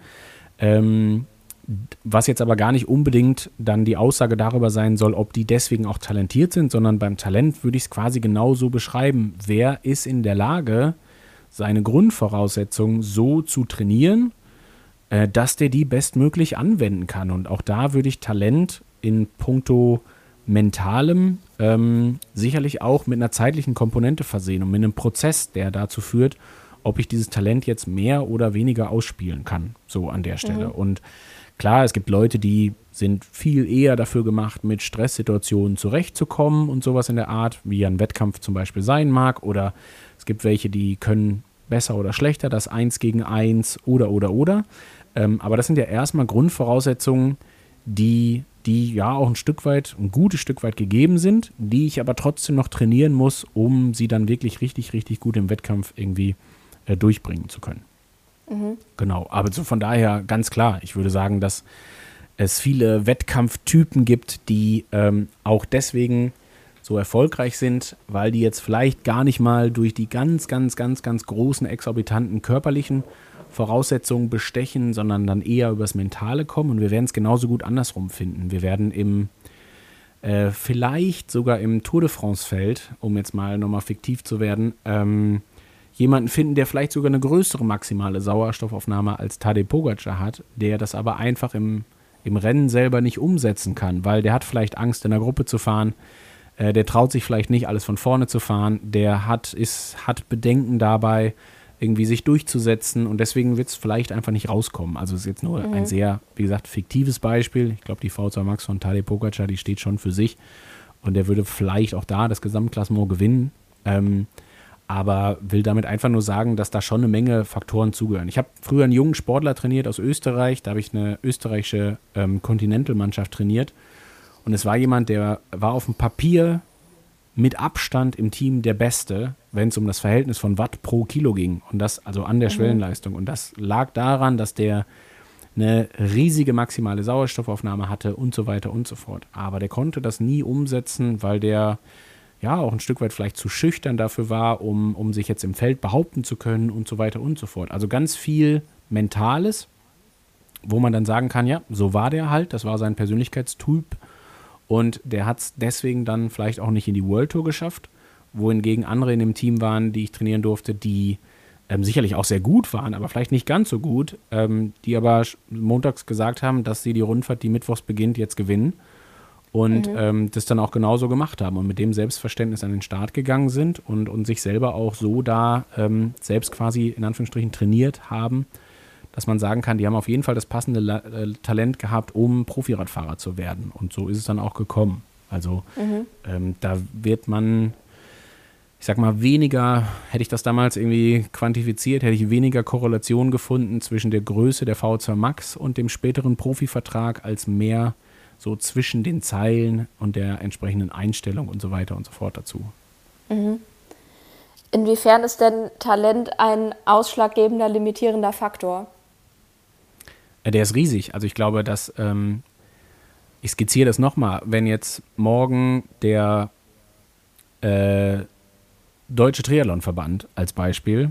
[SPEAKER 3] Ähm, was jetzt aber gar nicht unbedingt dann die Aussage darüber sein soll, ob die deswegen auch talentiert sind, sondern beim Talent würde ich es quasi genauso beschreiben. Wer ist in der Lage, seine Grundvoraussetzungen so zu trainieren, äh, dass der die bestmöglich anwenden kann? Und auch da würde ich Talent in puncto Mentalem ähm, sicherlich auch mit einer zeitlichen Komponente versehen und mit einem Prozess, der dazu führt, ob ich dieses Talent jetzt mehr oder weniger ausspielen kann, so an der Stelle. Mhm. Und klar, es gibt Leute, die sind viel eher dafür gemacht, mit Stresssituationen zurechtzukommen und sowas in der Art, wie ein Wettkampf zum Beispiel sein mag. Oder es gibt welche, die können besser oder schlechter das Eins gegen Eins oder, oder, oder. Ähm, aber das sind ja erstmal Grundvoraussetzungen, die, die ja auch ein Stück weit, ein gutes Stück weit gegeben sind, die ich aber trotzdem noch trainieren muss, um sie dann wirklich richtig, richtig gut im Wettkampf irgendwie äh, durchbringen zu können. Mhm. Genau, aber so von daher ganz klar, ich würde sagen, dass es viele Wettkampftypen gibt, die ähm, auch deswegen so erfolgreich sind, weil die jetzt vielleicht gar nicht mal durch die ganz, ganz, ganz, ganz großen, exorbitanten körperlichen Voraussetzungen bestechen, sondern dann eher übers Mentale kommen. Und wir werden es genauso gut andersrum finden. Wir werden im äh, vielleicht sogar im Tour de France-Feld, um jetzt mal nochmal fiktiv zu werden, ähm, jemanden finden, der vielleicht sogar eine größere maximale Sauerstoffaufnahme als Tadej Pogačar hat, der das aber einfach im, im Rennen selber nicht umsetzen kann, weil der hat vielleicht Angst, in der Gruppe zu fahren, äh, der traut sich vielleicht nicht, alles von vorne zu fahren, der hat, ist, hat Bedenken dabei, irgendwie sich durchzusetzen und deswegen wird es vielleicht einfach nicht rauskommen. Also es ist jetzt nur mhm. ein sehr, wie gesagt, fiktives Beispiel. Ich glaube, die V zwei Max von Tadej Pogačar, die steht schon für sich und der würde vielleicht auch da das Gesamtklassement gewinnen. Ähm, aber will damit einfach nur sagen, dass da schon eine Menge Faktoren zugehören. Ich habe früher einen jungen Sportler trainiert aus Österreich, da habe ich eine österreichische ähm, Continental-Mannschaft trainiert und es war jemand, der war auf dem Papier mit Abstand im Team der Beste, wenn es um das Verhältnis von Watt pro Kilo ging und das also an der mhm. Schwellenleistung und das lag daran, dass der eine riesige maximale Sauerstoffaufnahme hatte und so weiter und so fort. Aber der konnte das nie umsetzen, weil der ja auch ein Stück weit vielleicht zu schüchtern dafür war, um, um sich jetzt im Feld behaupten zu können und so weiter und so fort. Also ganz viel Mentales, wo man dann sagen kann, ja, so war der halt, das war sein Persönlichkeitstyp und der hat es deswegen dann vielleicht auch nicht in die World Tour geschafft, wohingegen andere in dem Team waren, die ich trainieren durfte, die ähm, sicherlich auch sehr gut waren, aber vielleicht nicht ganz so gut, ähm, die aber montags gesagt haben, dass sie die Rundfahrt, die mittwochs beginnt, jetzt gewinnen. Und mhm. ähm, das dann auch genauso gemacht haben und mit dem Selbstverständnis an den Start gegangen sind und, und sich selber auch so da ähm, selbst quasi in Anführungsstrichen trainiert haben, dass man sagen kann, die haben auf jeden Fall das passende La- äh, Talent gehabt, um Profiradfahrer zu werden. Und so ist es dann auch gekommen. Also mhm. ähm, da wird man, ich sag mal, weniger, hätte ich das damals irgendwie quantifiziert, hätte ich weniger Korrelation gefunden zwischen der Größe der V zwei Max und dem späteren Profivertrag als mehr so zwischen den Zeilen und der entsprechenden Einstellung und so weiter und so fort dazu.
[SPEAKER 2] Mhm. Inwiefern ist denn Talent ein ausschlaggebender, limitierender Faktor?
[SPEAKER 3] Der ist riesig. Also ich glaube, dass, ähm, ich skizziere das nochmal, wenn jetzt morgen der äh, Deutsche Triathlonverband als Beispiel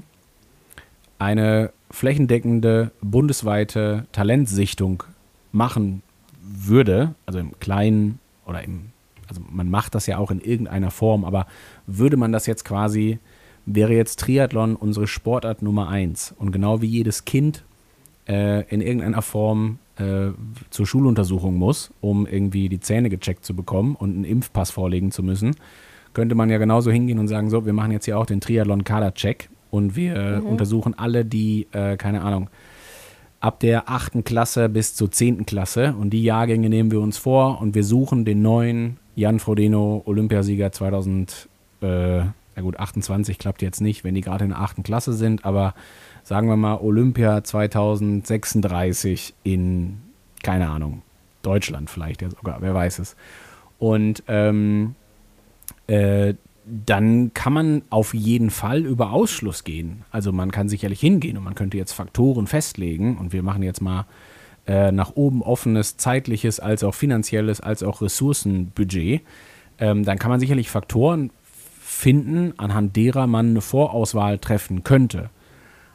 [SPEAKER 3] eine flächendeckende, bundesweite Talentsichtung machen würde, also im Kleinen oder im, also man macht das ja auch in irgendeiner Form, aber würde man das jetzt quasi, wäre jetzt Triathlon unsere Sportart Nummer eins und genau wie jedes Kind äh, in irgendeiner Form äh, zur Schuluntersuchung muss, um irgendwie die Zähne gecheckt zu bekommen und einen Impfpass vorlegen zu müssen, könnte man ja genauso hingehen und sagen, so, wir machen jetzt hier auch den Triathlon-Kader-Check und wir mhm. untersuchen alle, die, äh, keine Ahnung, ab der achten Klasse bis zur zehnten Klasse und die Jahrgänge nehmen wir uns vor und wir suchen den neuen Jan Frodeno Olympiasieger zweitausend, äh, ja gut, achtundzwanzig klappt jetzt nicht, wenn die gerade in der achten Klasse sind, aber sagen wir mal Olympia zweitausendsechsunddreißig in, keine Ahnung, Deutschland vielleicht ja sogar, wer weiß es. Und ähm, äh, dann kann man auf jeden Fall über Ausschluss gehen. Also man kann sicherlich hingehen und man könnte jetzt Faktoren festlegen und wir machen jetzt mal äh, nach oben offenes, zeitliches, als auch finanzielles, als auch Ressourcenbudget. Ähm, dann kann man sicherlich Faktoren finden, anhand derer man eine Vorauswahl treffen könnte.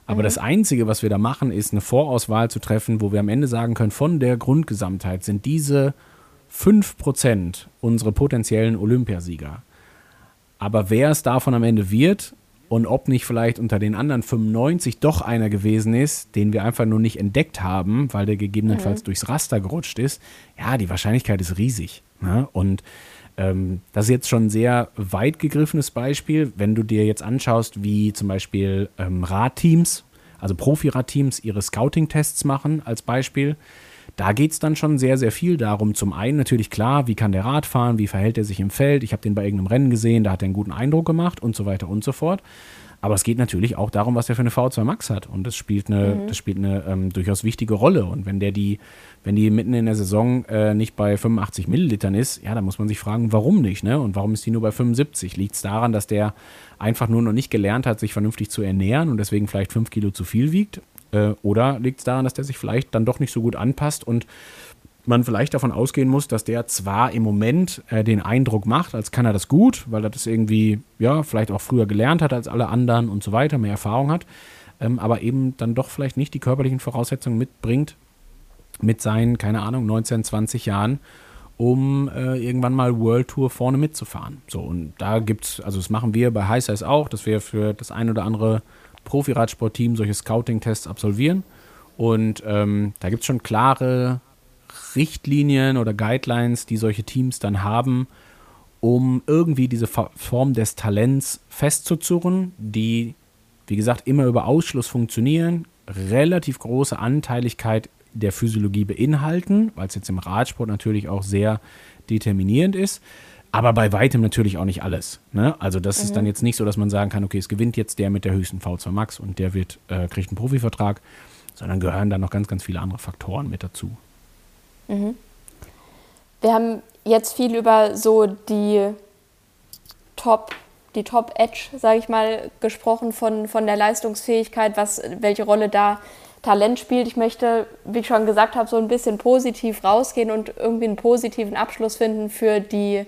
[SPEAKER 3] Aber mhm. das Einzige, was wir da machen, ist eine Vorauswahl zu treffen, wo wir am Ende sagen können, von der Grundgesamtheit sind diese fünf Prozent unsere potenziellen Olympiasieger. Aber wer es davon am Ende wird und ob nicht vielleicht unter den anderen fünfundneunzig doch einer gewesen ist, den wir einfach nur nicht entdeckt haben, weil der gegebenenfalls mhm. durchs Raster gerutscht ist, ja, die Wahrscheinlichkeit ist riesig. Ne? Und ähm, das ist jetzt schon ein sehr weit gegriffenes Beispiel, wenn du dir jetzt anschaust, wie zum Beispiel ähm, Radteams, also Profi-Radteams ihre Scouting-Tests machen als Beispiel. Da geht es dann schon sehr, sehr viel darum. Zum einen natürlich klar, wie kann der Rad fahren, wie verhält er sich im Feld. Ich habe den bei irgendeinem Rennen gesehen, da hat er einen guten Eindruck gemacht und so weiter und so fort. Aber es geht natürlich auch darum, was er für eine V zwei Max hat. Und das spielt eine, mhm. das spielt eine ähm, durchaus wichtige Rolle. Und wenn der die, wenn die mitten in der Saison äh, nicht bei fünfundachtzig Millilitern ist, ja, dann muss man sich fragen, warum nicht, ne? Und warum ist die nur bei fünfundsiebzig? Liegt es daran, dass der einfach nur noch nicht gelernt hat, sich vernünftig zu ernähren und deswegen vielleicht fünf Kilo zu viel wiegt? Äh, oder liegt es daran, dass der sich vielleicht dann doch nicht so gut anpasst und man vielleicht davon ausgehen muss, dass der zwar im Moment äh, den Eindruck macht, als kann er das gut, weil er das irgendwie, ja, vielleicht auch früher gelernt hat als alle anderen und so weiter, mehr Erfahrung hat, ähm, aber eben dann doch vielleicht nicht die körperlichen Voraussetzungen mitbringt mit seinen, keine Ahnung, neunzehn, zwanzig Jahren, um äh, irgendwann mal World Tour vorne mitzufahren. So, und da gibt's, also das machen wir bei High Size auch, dass wir für das ein oder andere Profi-Radsportteam solche Scouting-Tests absolvieren. Und ähm, da gibt es schon klare Richtlinien oder Guidelines, die solche Teams dann haben, um irgendwie diese Form des Talents festzuzurren, die, wie gesagt, immer über Ausschluss funktionieren, relativ große Anteiligkeit der Physiologie beinhalten, weil es jetzt im Radsport natürlich auch sehr determinierend ist. Aber bei weitem natürlich auch nicht alles. Ne? Also das mhm. ist dann jetzt nicht so, dass man sagen kann, okay, es gewinnt jetzt der mit der höchsten V zwei Max und der wird, äh, kriegt einen Profivertrag, sondern gehören dann noch ganz, ganz viele andere Faktoren mit dazu.
[SPEAKER 2] Mhm. Wir haben jetzt viel über so die Top, die Top-Edge, sage ich mal, gesprochen von, von der Leistungsfähigkeit, was, welche Rolle da Talent spielt. Ich möchte, wie ich schon gesagt habe, so ein bisschen positiv rausgehen und irgendwie einen positiven Abschluss finden für die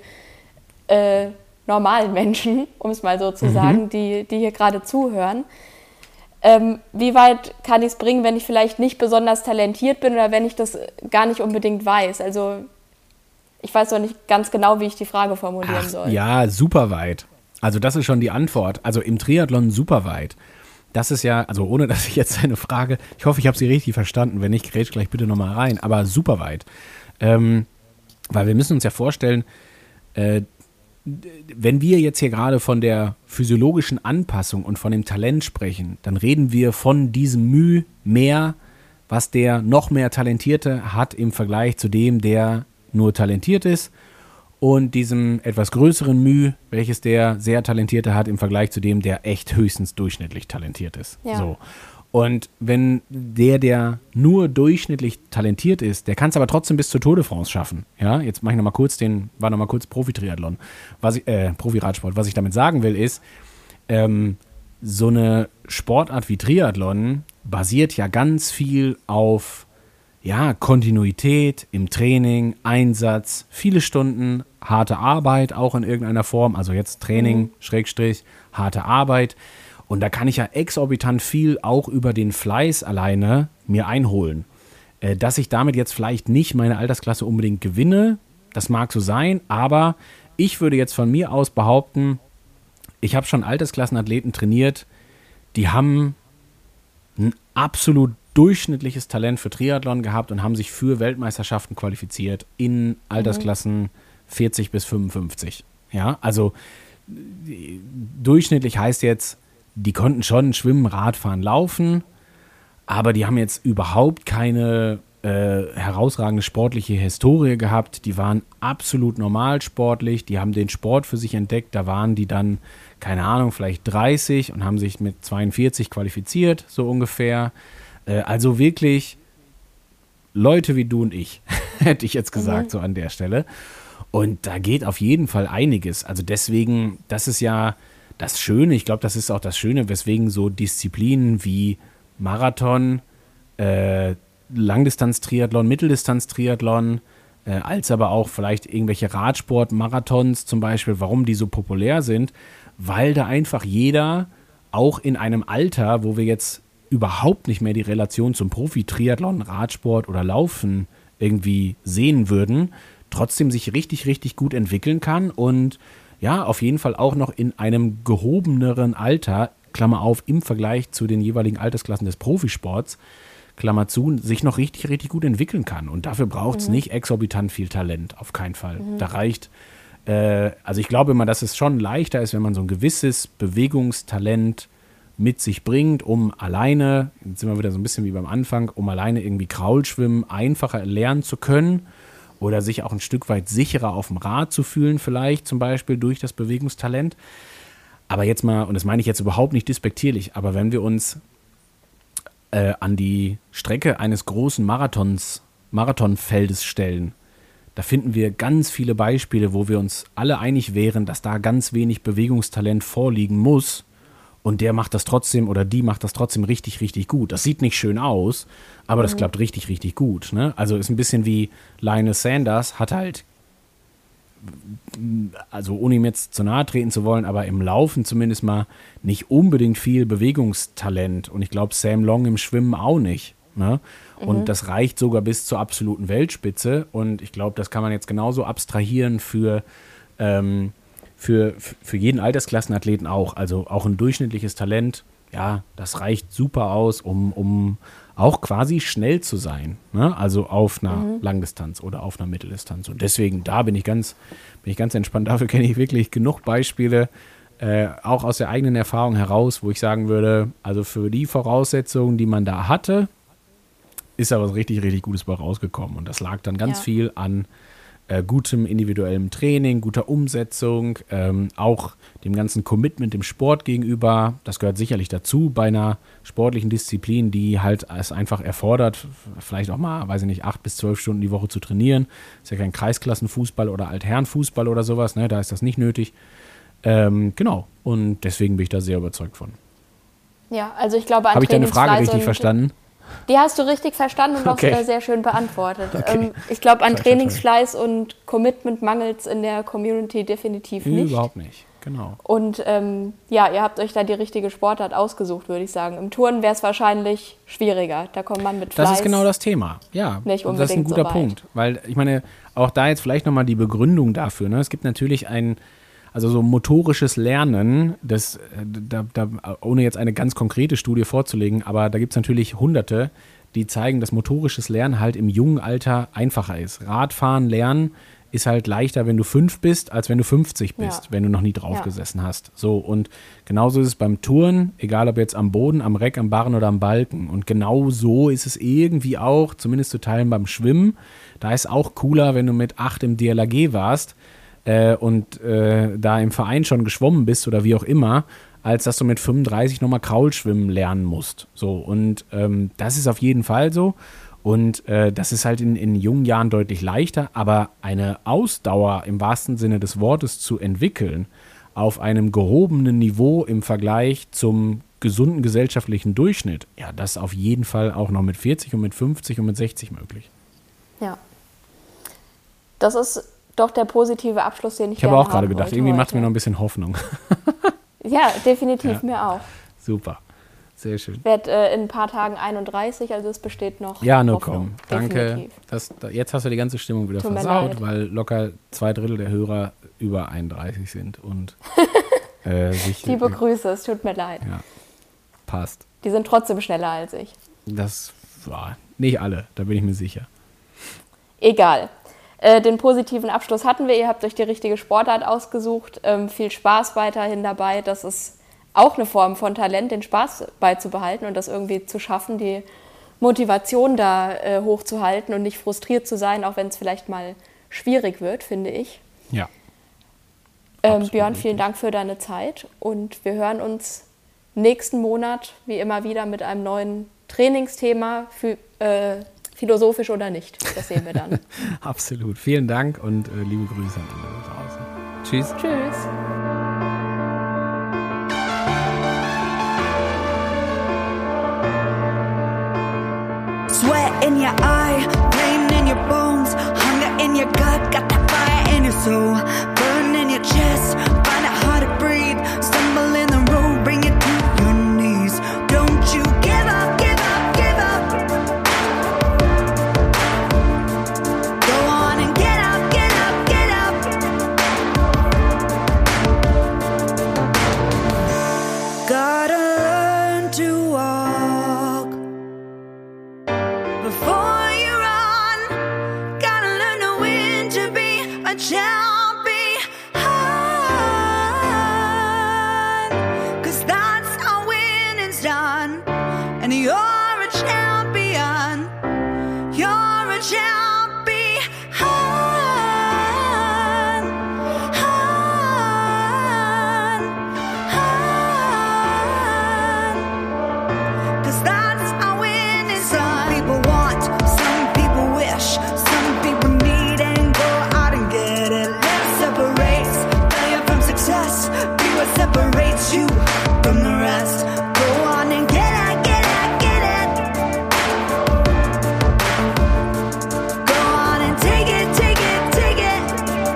[SPEAKER 2] Äh, normalen Menschen, um es mal so zu mhm. sagen, die, die hier gerade zuhören. Ähm, wie weit kann ich es bringen, wenn ich vielleicht nicht besonders talentiert bin oder wenn ich das gar nicht unbedingt weiß? Also ich weiß noch nicht ganz genau, wie ich die Frage formulieren
[SPEAKER 3] Ach,
[SPEAKER 2] soll.
[SPEAKER 3] Ja, super weit. Also das ist schon die Antwort. Also im Triathlon super weit. Das ist ja, also ohne dass ich jetzt eine Frage, ich hoffe, ich habe sie richtig verstanden. Wenn nicht, grätsch gleich bitte nochmal rein. Aber super weit. Ähm, weil wir müssen uns ja vorstellen, äh, wenn wir jetzt hier gerade von der physiologischen Anpassung und von dem Talent sprechen, dann reden wir von diesem Mühe mehr, was der noch mehr Talentierte hat im Vergleich zu dem, der nur talentiert ist, und diesem etwas größeren Mühe, welches der sehr Talentierte hat im Vergleich zu dem, der echt höchstens durchschnittlich talentiert ist.
[SPEAKER 2] Ja.
[SPEAKER 3] So. Und wenn der, der nur durchschnittlich talentiert ist, der kann es aber trotzdem bis zur Tour de France schaffen. Ja, jetzt mache ich nochmal kurz den, war nochmal kurz Profi-Triathlon, was ich, äh, Profi-Radsport. Was ich damit sagen will, ist, ähm, so eine Sportart wie Triathlon basiert ja ganz viel auf, ja, Kontinuität im Training, Einsatz, viele Stunden, harte Arbeit auch in irgendeiner Form, also jetzt Training, mhm. Schrägstrich, harte Arbeit. Und da kann ich ja exorbitant viel auch über den Fleiß alleine mir einholen. Äh, dass ich damit jetzt vielleicht nicht meine Altersklasse unbedingt gewinne, das mag so sein, aber ich würde jetzt von mir aus behaupten, ich habe schon Altersklassenathleten trainiert, die haben ein absolut durchschnittliches Talent für Triathlon gehabt und haben sich für Weltmeisterschaften qualifiziert in Altersklassen vierzig bis fünfundfünfzig. Ja, also durchschnittlich heißt jetzt, die konnten schon schwimmen, Radfahren, laufen, aber die haben jetzt überhaupt keine äh, herausragende sportliche Historie gehabt. Die waren absolut normal sportlich, die haben den Sport für sich entdeckt, da waren die dann, keine Ahnung, vielleicht dreißig und haben sich mit zweiundvierzig qualifiziert, so ungefähr. Äh, also wirklich Leute wie du und ich, hätte ich jetzt gesagt, mhm. so an der Stelle. Und da geht auf jeden Fall einiges. Also deswegen, das ist ja das Schöne, ich glaube, das ist auch das Schöne, weswegen so Disziplinen wie Marathon, äh, Langdistanz-Triathlon, Mitteldistanz-Triathlon, äh, als aber auch vielleicht irgendwelche Radsport-Marathons zum Beispiel, warum die so populär sind, weil da einfach jeder, auch in einem Alter, wo wir jetzt überhaupt nicht mehr die Relation zum Profi-Triathlon, Radsport oder Laufen irgendwie sehen würden, trotzdem sich richtig, richtig gut entwickeln kann und ja, auf jeden Fall auch noch in einem gehobeneren Alter, Klammer auf, im Vergleich zu den jeweiligen Altersklassen des Profisports, Klammer zu, sich noch richtig, richtig gut entwickeln kann. Und dafür braucht es mhm. nicht exorbitant viel Talent, auf keinen Fall. Mhm. Da reicht, äh, also ich glaube immer, dass es schon leichter ist, wenn man so ein gewisses Bewegungstalent mit sich bringt, um alleine, jetzt sind wir wieder so ein bisschen wie beim Anfang, um alleine irgendwie Kraulschwimmen einfacher lernen zu können oder sich auch ein Stück weit sicherer auf dem Rad zu fühlen vielleicht zum Beispiel durch das Bewegungstalent. Aber jetzt mal, und das meine ich jetzt überhaupt nicht despektierlich, aber wenn wir uns äh, an die Strecke eines großen Marathons, Marathonfeldes stellen, da finden wir ganz viele Beispiele, wo wir uns alle einig wären, dass da ganz wenig Bewegungstalent vorliegen muss. Und der macht das trotzdem oder die macht das trotzdem richtig, richtig gut. Das sieht nicht schön aus, aber mhm. das klappt richtig, richtig gut. Ne? Also ist ein bisschen wie Lionel Sanders, hat halt, also ohne ihm jetzt zu nahe treten zu wollen, aber im Laufen zumindest mal nicht unbedingt viel Bewegungstalent. Und ich glaube Sam Long im Schwimmen auch nicht. Ne? Mhm. Und das reicht sogar bis zur absoluten Weltspitze. Und ich glaube, das kann man jetzt genauso abstrahieren für ähm, Für, für jeden Altersklassenathleten auch, also auch ein durchschnittliches Talent, ja, das reicht super aus, um, um auch quasi schnell zu sein, ne? Also auf einer mhm. Langdistanz oder auf einer Mitteldistanz. Und deswegen, da bin ich ganz, bin ich ganz entspannt. Dafür kenne ich wirklich genug Beispiele, äh, auch aus der eigenen Erfahrung heraus, wo ich sagen würde, also für die Voraussetzungen, die man da hatte, ist da was richtig, richtig Gutes bei rausgekommen. Und das lag dann ganz ja. viel an Äh, gutem individuellem Training, guter Umsetzung, ähm, auch dem ganzen Commitment dem Sport gegenüber. Das gehört sicherlich dazu bei einer sportlichen Disziplin, die halt es einfach erfordert, vielleicht auch mal, weiß ich nicht, acht bis zwölf Stunden die Woche zu trainieren. Ist ja kein Kreisklassenfußball oder Altherrenfußball oder sowas, ne? Da ist das nicht nötig. Ähm, genau, und deswegen bin ich da sehr überzeugt von.
[SPEAKER 2] Ja, also ich glaube, an
[SPEAKER 3] Habe ich deine Frage richtig verstanden?
[SPEAKER 2] Die hast du richtig verstanden und okay. auch sehr schön beantwortet. Okay. Ähm, ich glaube, an Trainingsfleiß und Commitment mangelt es in der Community definitiv nicht.
[SPEAKER 3] Überhaupt nicht, genau.
[SPEAKER 2] Und ähm, ja, ihr habt euch da die richtige Sportart ausgesucht, würde ich sagen. Im Turnen wäre es wahrscheinlich schwieriger. Da kommt man mit Fleiß.
[SPEAKER 3] Das ist genau das Thema, ja.
[SPEAKER 2] Nicht unbedingt
[SPEAKER 3] das ist ein guter
[SPEAKER 2] so weit.
[SPEAKER 3] Punkt. Weil ich meine, auch da jetzt vielleicht nochmal die Begründung dafür. Ne? Es gibt natürlich ein Also so motorisches Lernen, das, da, da, ohne jetzt eine ganz konkrete Studie vorzulegen, aber da gibt es natürlich Hunderte, die zeigen, dass motorisches Lernen halt im jungen Alter einfacher ist. Radfahren lernen ist halt leichter, wenn du fünf bist, als wenn du fünfzig bist, ja. wenn du noch nie drauf ja. gesessen hast. So, und genauso ist es beim Touren, egal ob jetzt am Boden, am Reck, am Barren oder am Balken. Und genau so ist es irgendwie auch, zumindest zu Teilen beim Schwimmen. Da ist auch cooler, wenn du mit acht im D L R G warst, Äh, und äh, da im Verein schon geschwommen bist oder wie auch immer, als dass du mit fünfunddreißig nochmal Kraulschwimmen lernen musst. So, und ähm, das ist auf jeden Fall so. Und äh, das ist halt in, in jungen Jahren deutlich leichter, aber eine Ausdauer im wahrsten Sinne des Wortes zu entwickeln, auf einem gehobenen Niveau im Vergleich zum gesunden gesellschaftlichen Durchschnitt, ja, das ist auf jeden Fall auch noch mit vierzig und mit fünfzig und mit sechzig möglich.
[SPEAKER 2] Ja. Das ist doch der positive Abschluss, den ich
[SPEAKER 3] Ich habe auch gerade gedacht, irgendwie macht es mir noch ein bisschen Hoffnung.
[SPEAKER 2] Ja, definitiv, ja. Mir auch.
[SPEAKER 3] Super, sehr schön.
[SPEAKER 2] Ich werde äh, in ein paar Tagen einunddreißig, also es besteht noch
[SPEAKER 3] Ja, no
[SPEAKER 2] Hoffnung.
[SPEAKER 3] komm, danke. Das, da, jetzt hast du die ganze Stimmung wieder
[SPEAKER 2] Tut
[SPEAKER 3] versaut, weil locker zwei Drittel der Hörer über einunddreißig sind. und äh, sich,
[SPEAKER 2] Liebe Grüße, es tut mir leid.
[SPEAKER 3] Ja, passt.
[SPEAKER 2] Die sind trotzdem schneller als ich.
[SPEAKER 3] Das war nicht alle, da bin ich mir sicher.
[SPEAKER 2] Egal. Den positiven Abschluss hatten wir. Ihr habt euch die richtige Sportart ausgesucht. Ähm, viel Spaß weiterhin dabei. Das ist auch eine Form von Talent, den Spaß beizubehalten und das irgendwie zu schaffen, die Motivation da äh, hochzuhalten und nicht frustriert zu sein, auch wenn es vielleicht mal schwierig wird, finde ich.
[SPEAKER 3] Ja.
[SPEAKER 2] Ähm, Björn, vielen Dank für deine Zeit und wir hören uns nächsten Monat wie immer wieder mit einem neuen Trainingsthema für äh, philosophisch oder nicht, das sehen wir dann.
[SPEAKER 3] Absolut. Vielen Dank und äh, liebe Grüße an alle da draußen. Tschüss.
[SPEAKER 2] Tschüss.
[SPEAKER 4] Sweat in your eye, pain in your bones, hunger in your gut, got that fire in your soul, burn in your chest, find it hard to breathe, stumble in the road, bring it to your knees. Don't you give up. and you're a champion. You're a champion. Separates you from the rest. Go on and get it, get it, get it. Go on and take it, take it, take it.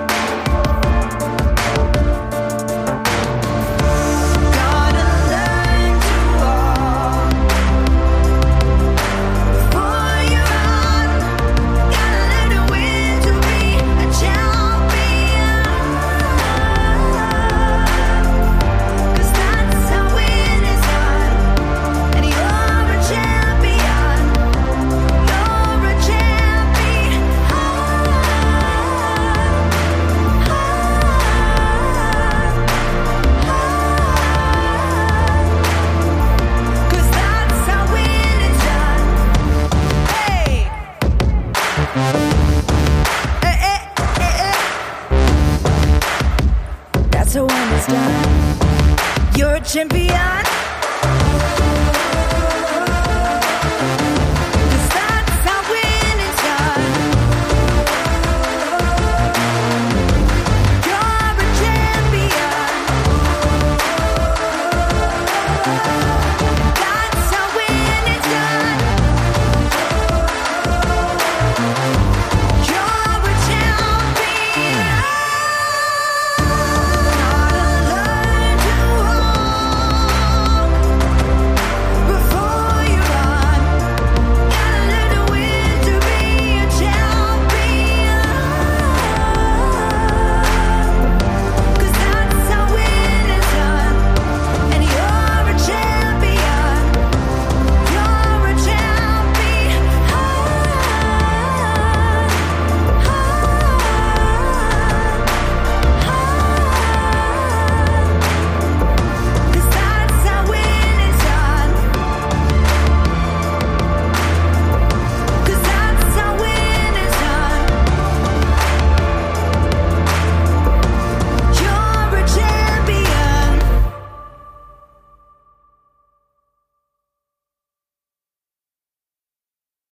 [SPEAKER 4] Gotta learn to walk before you run. Gotta learn to win to be a champion. So when it's done, you're a champion.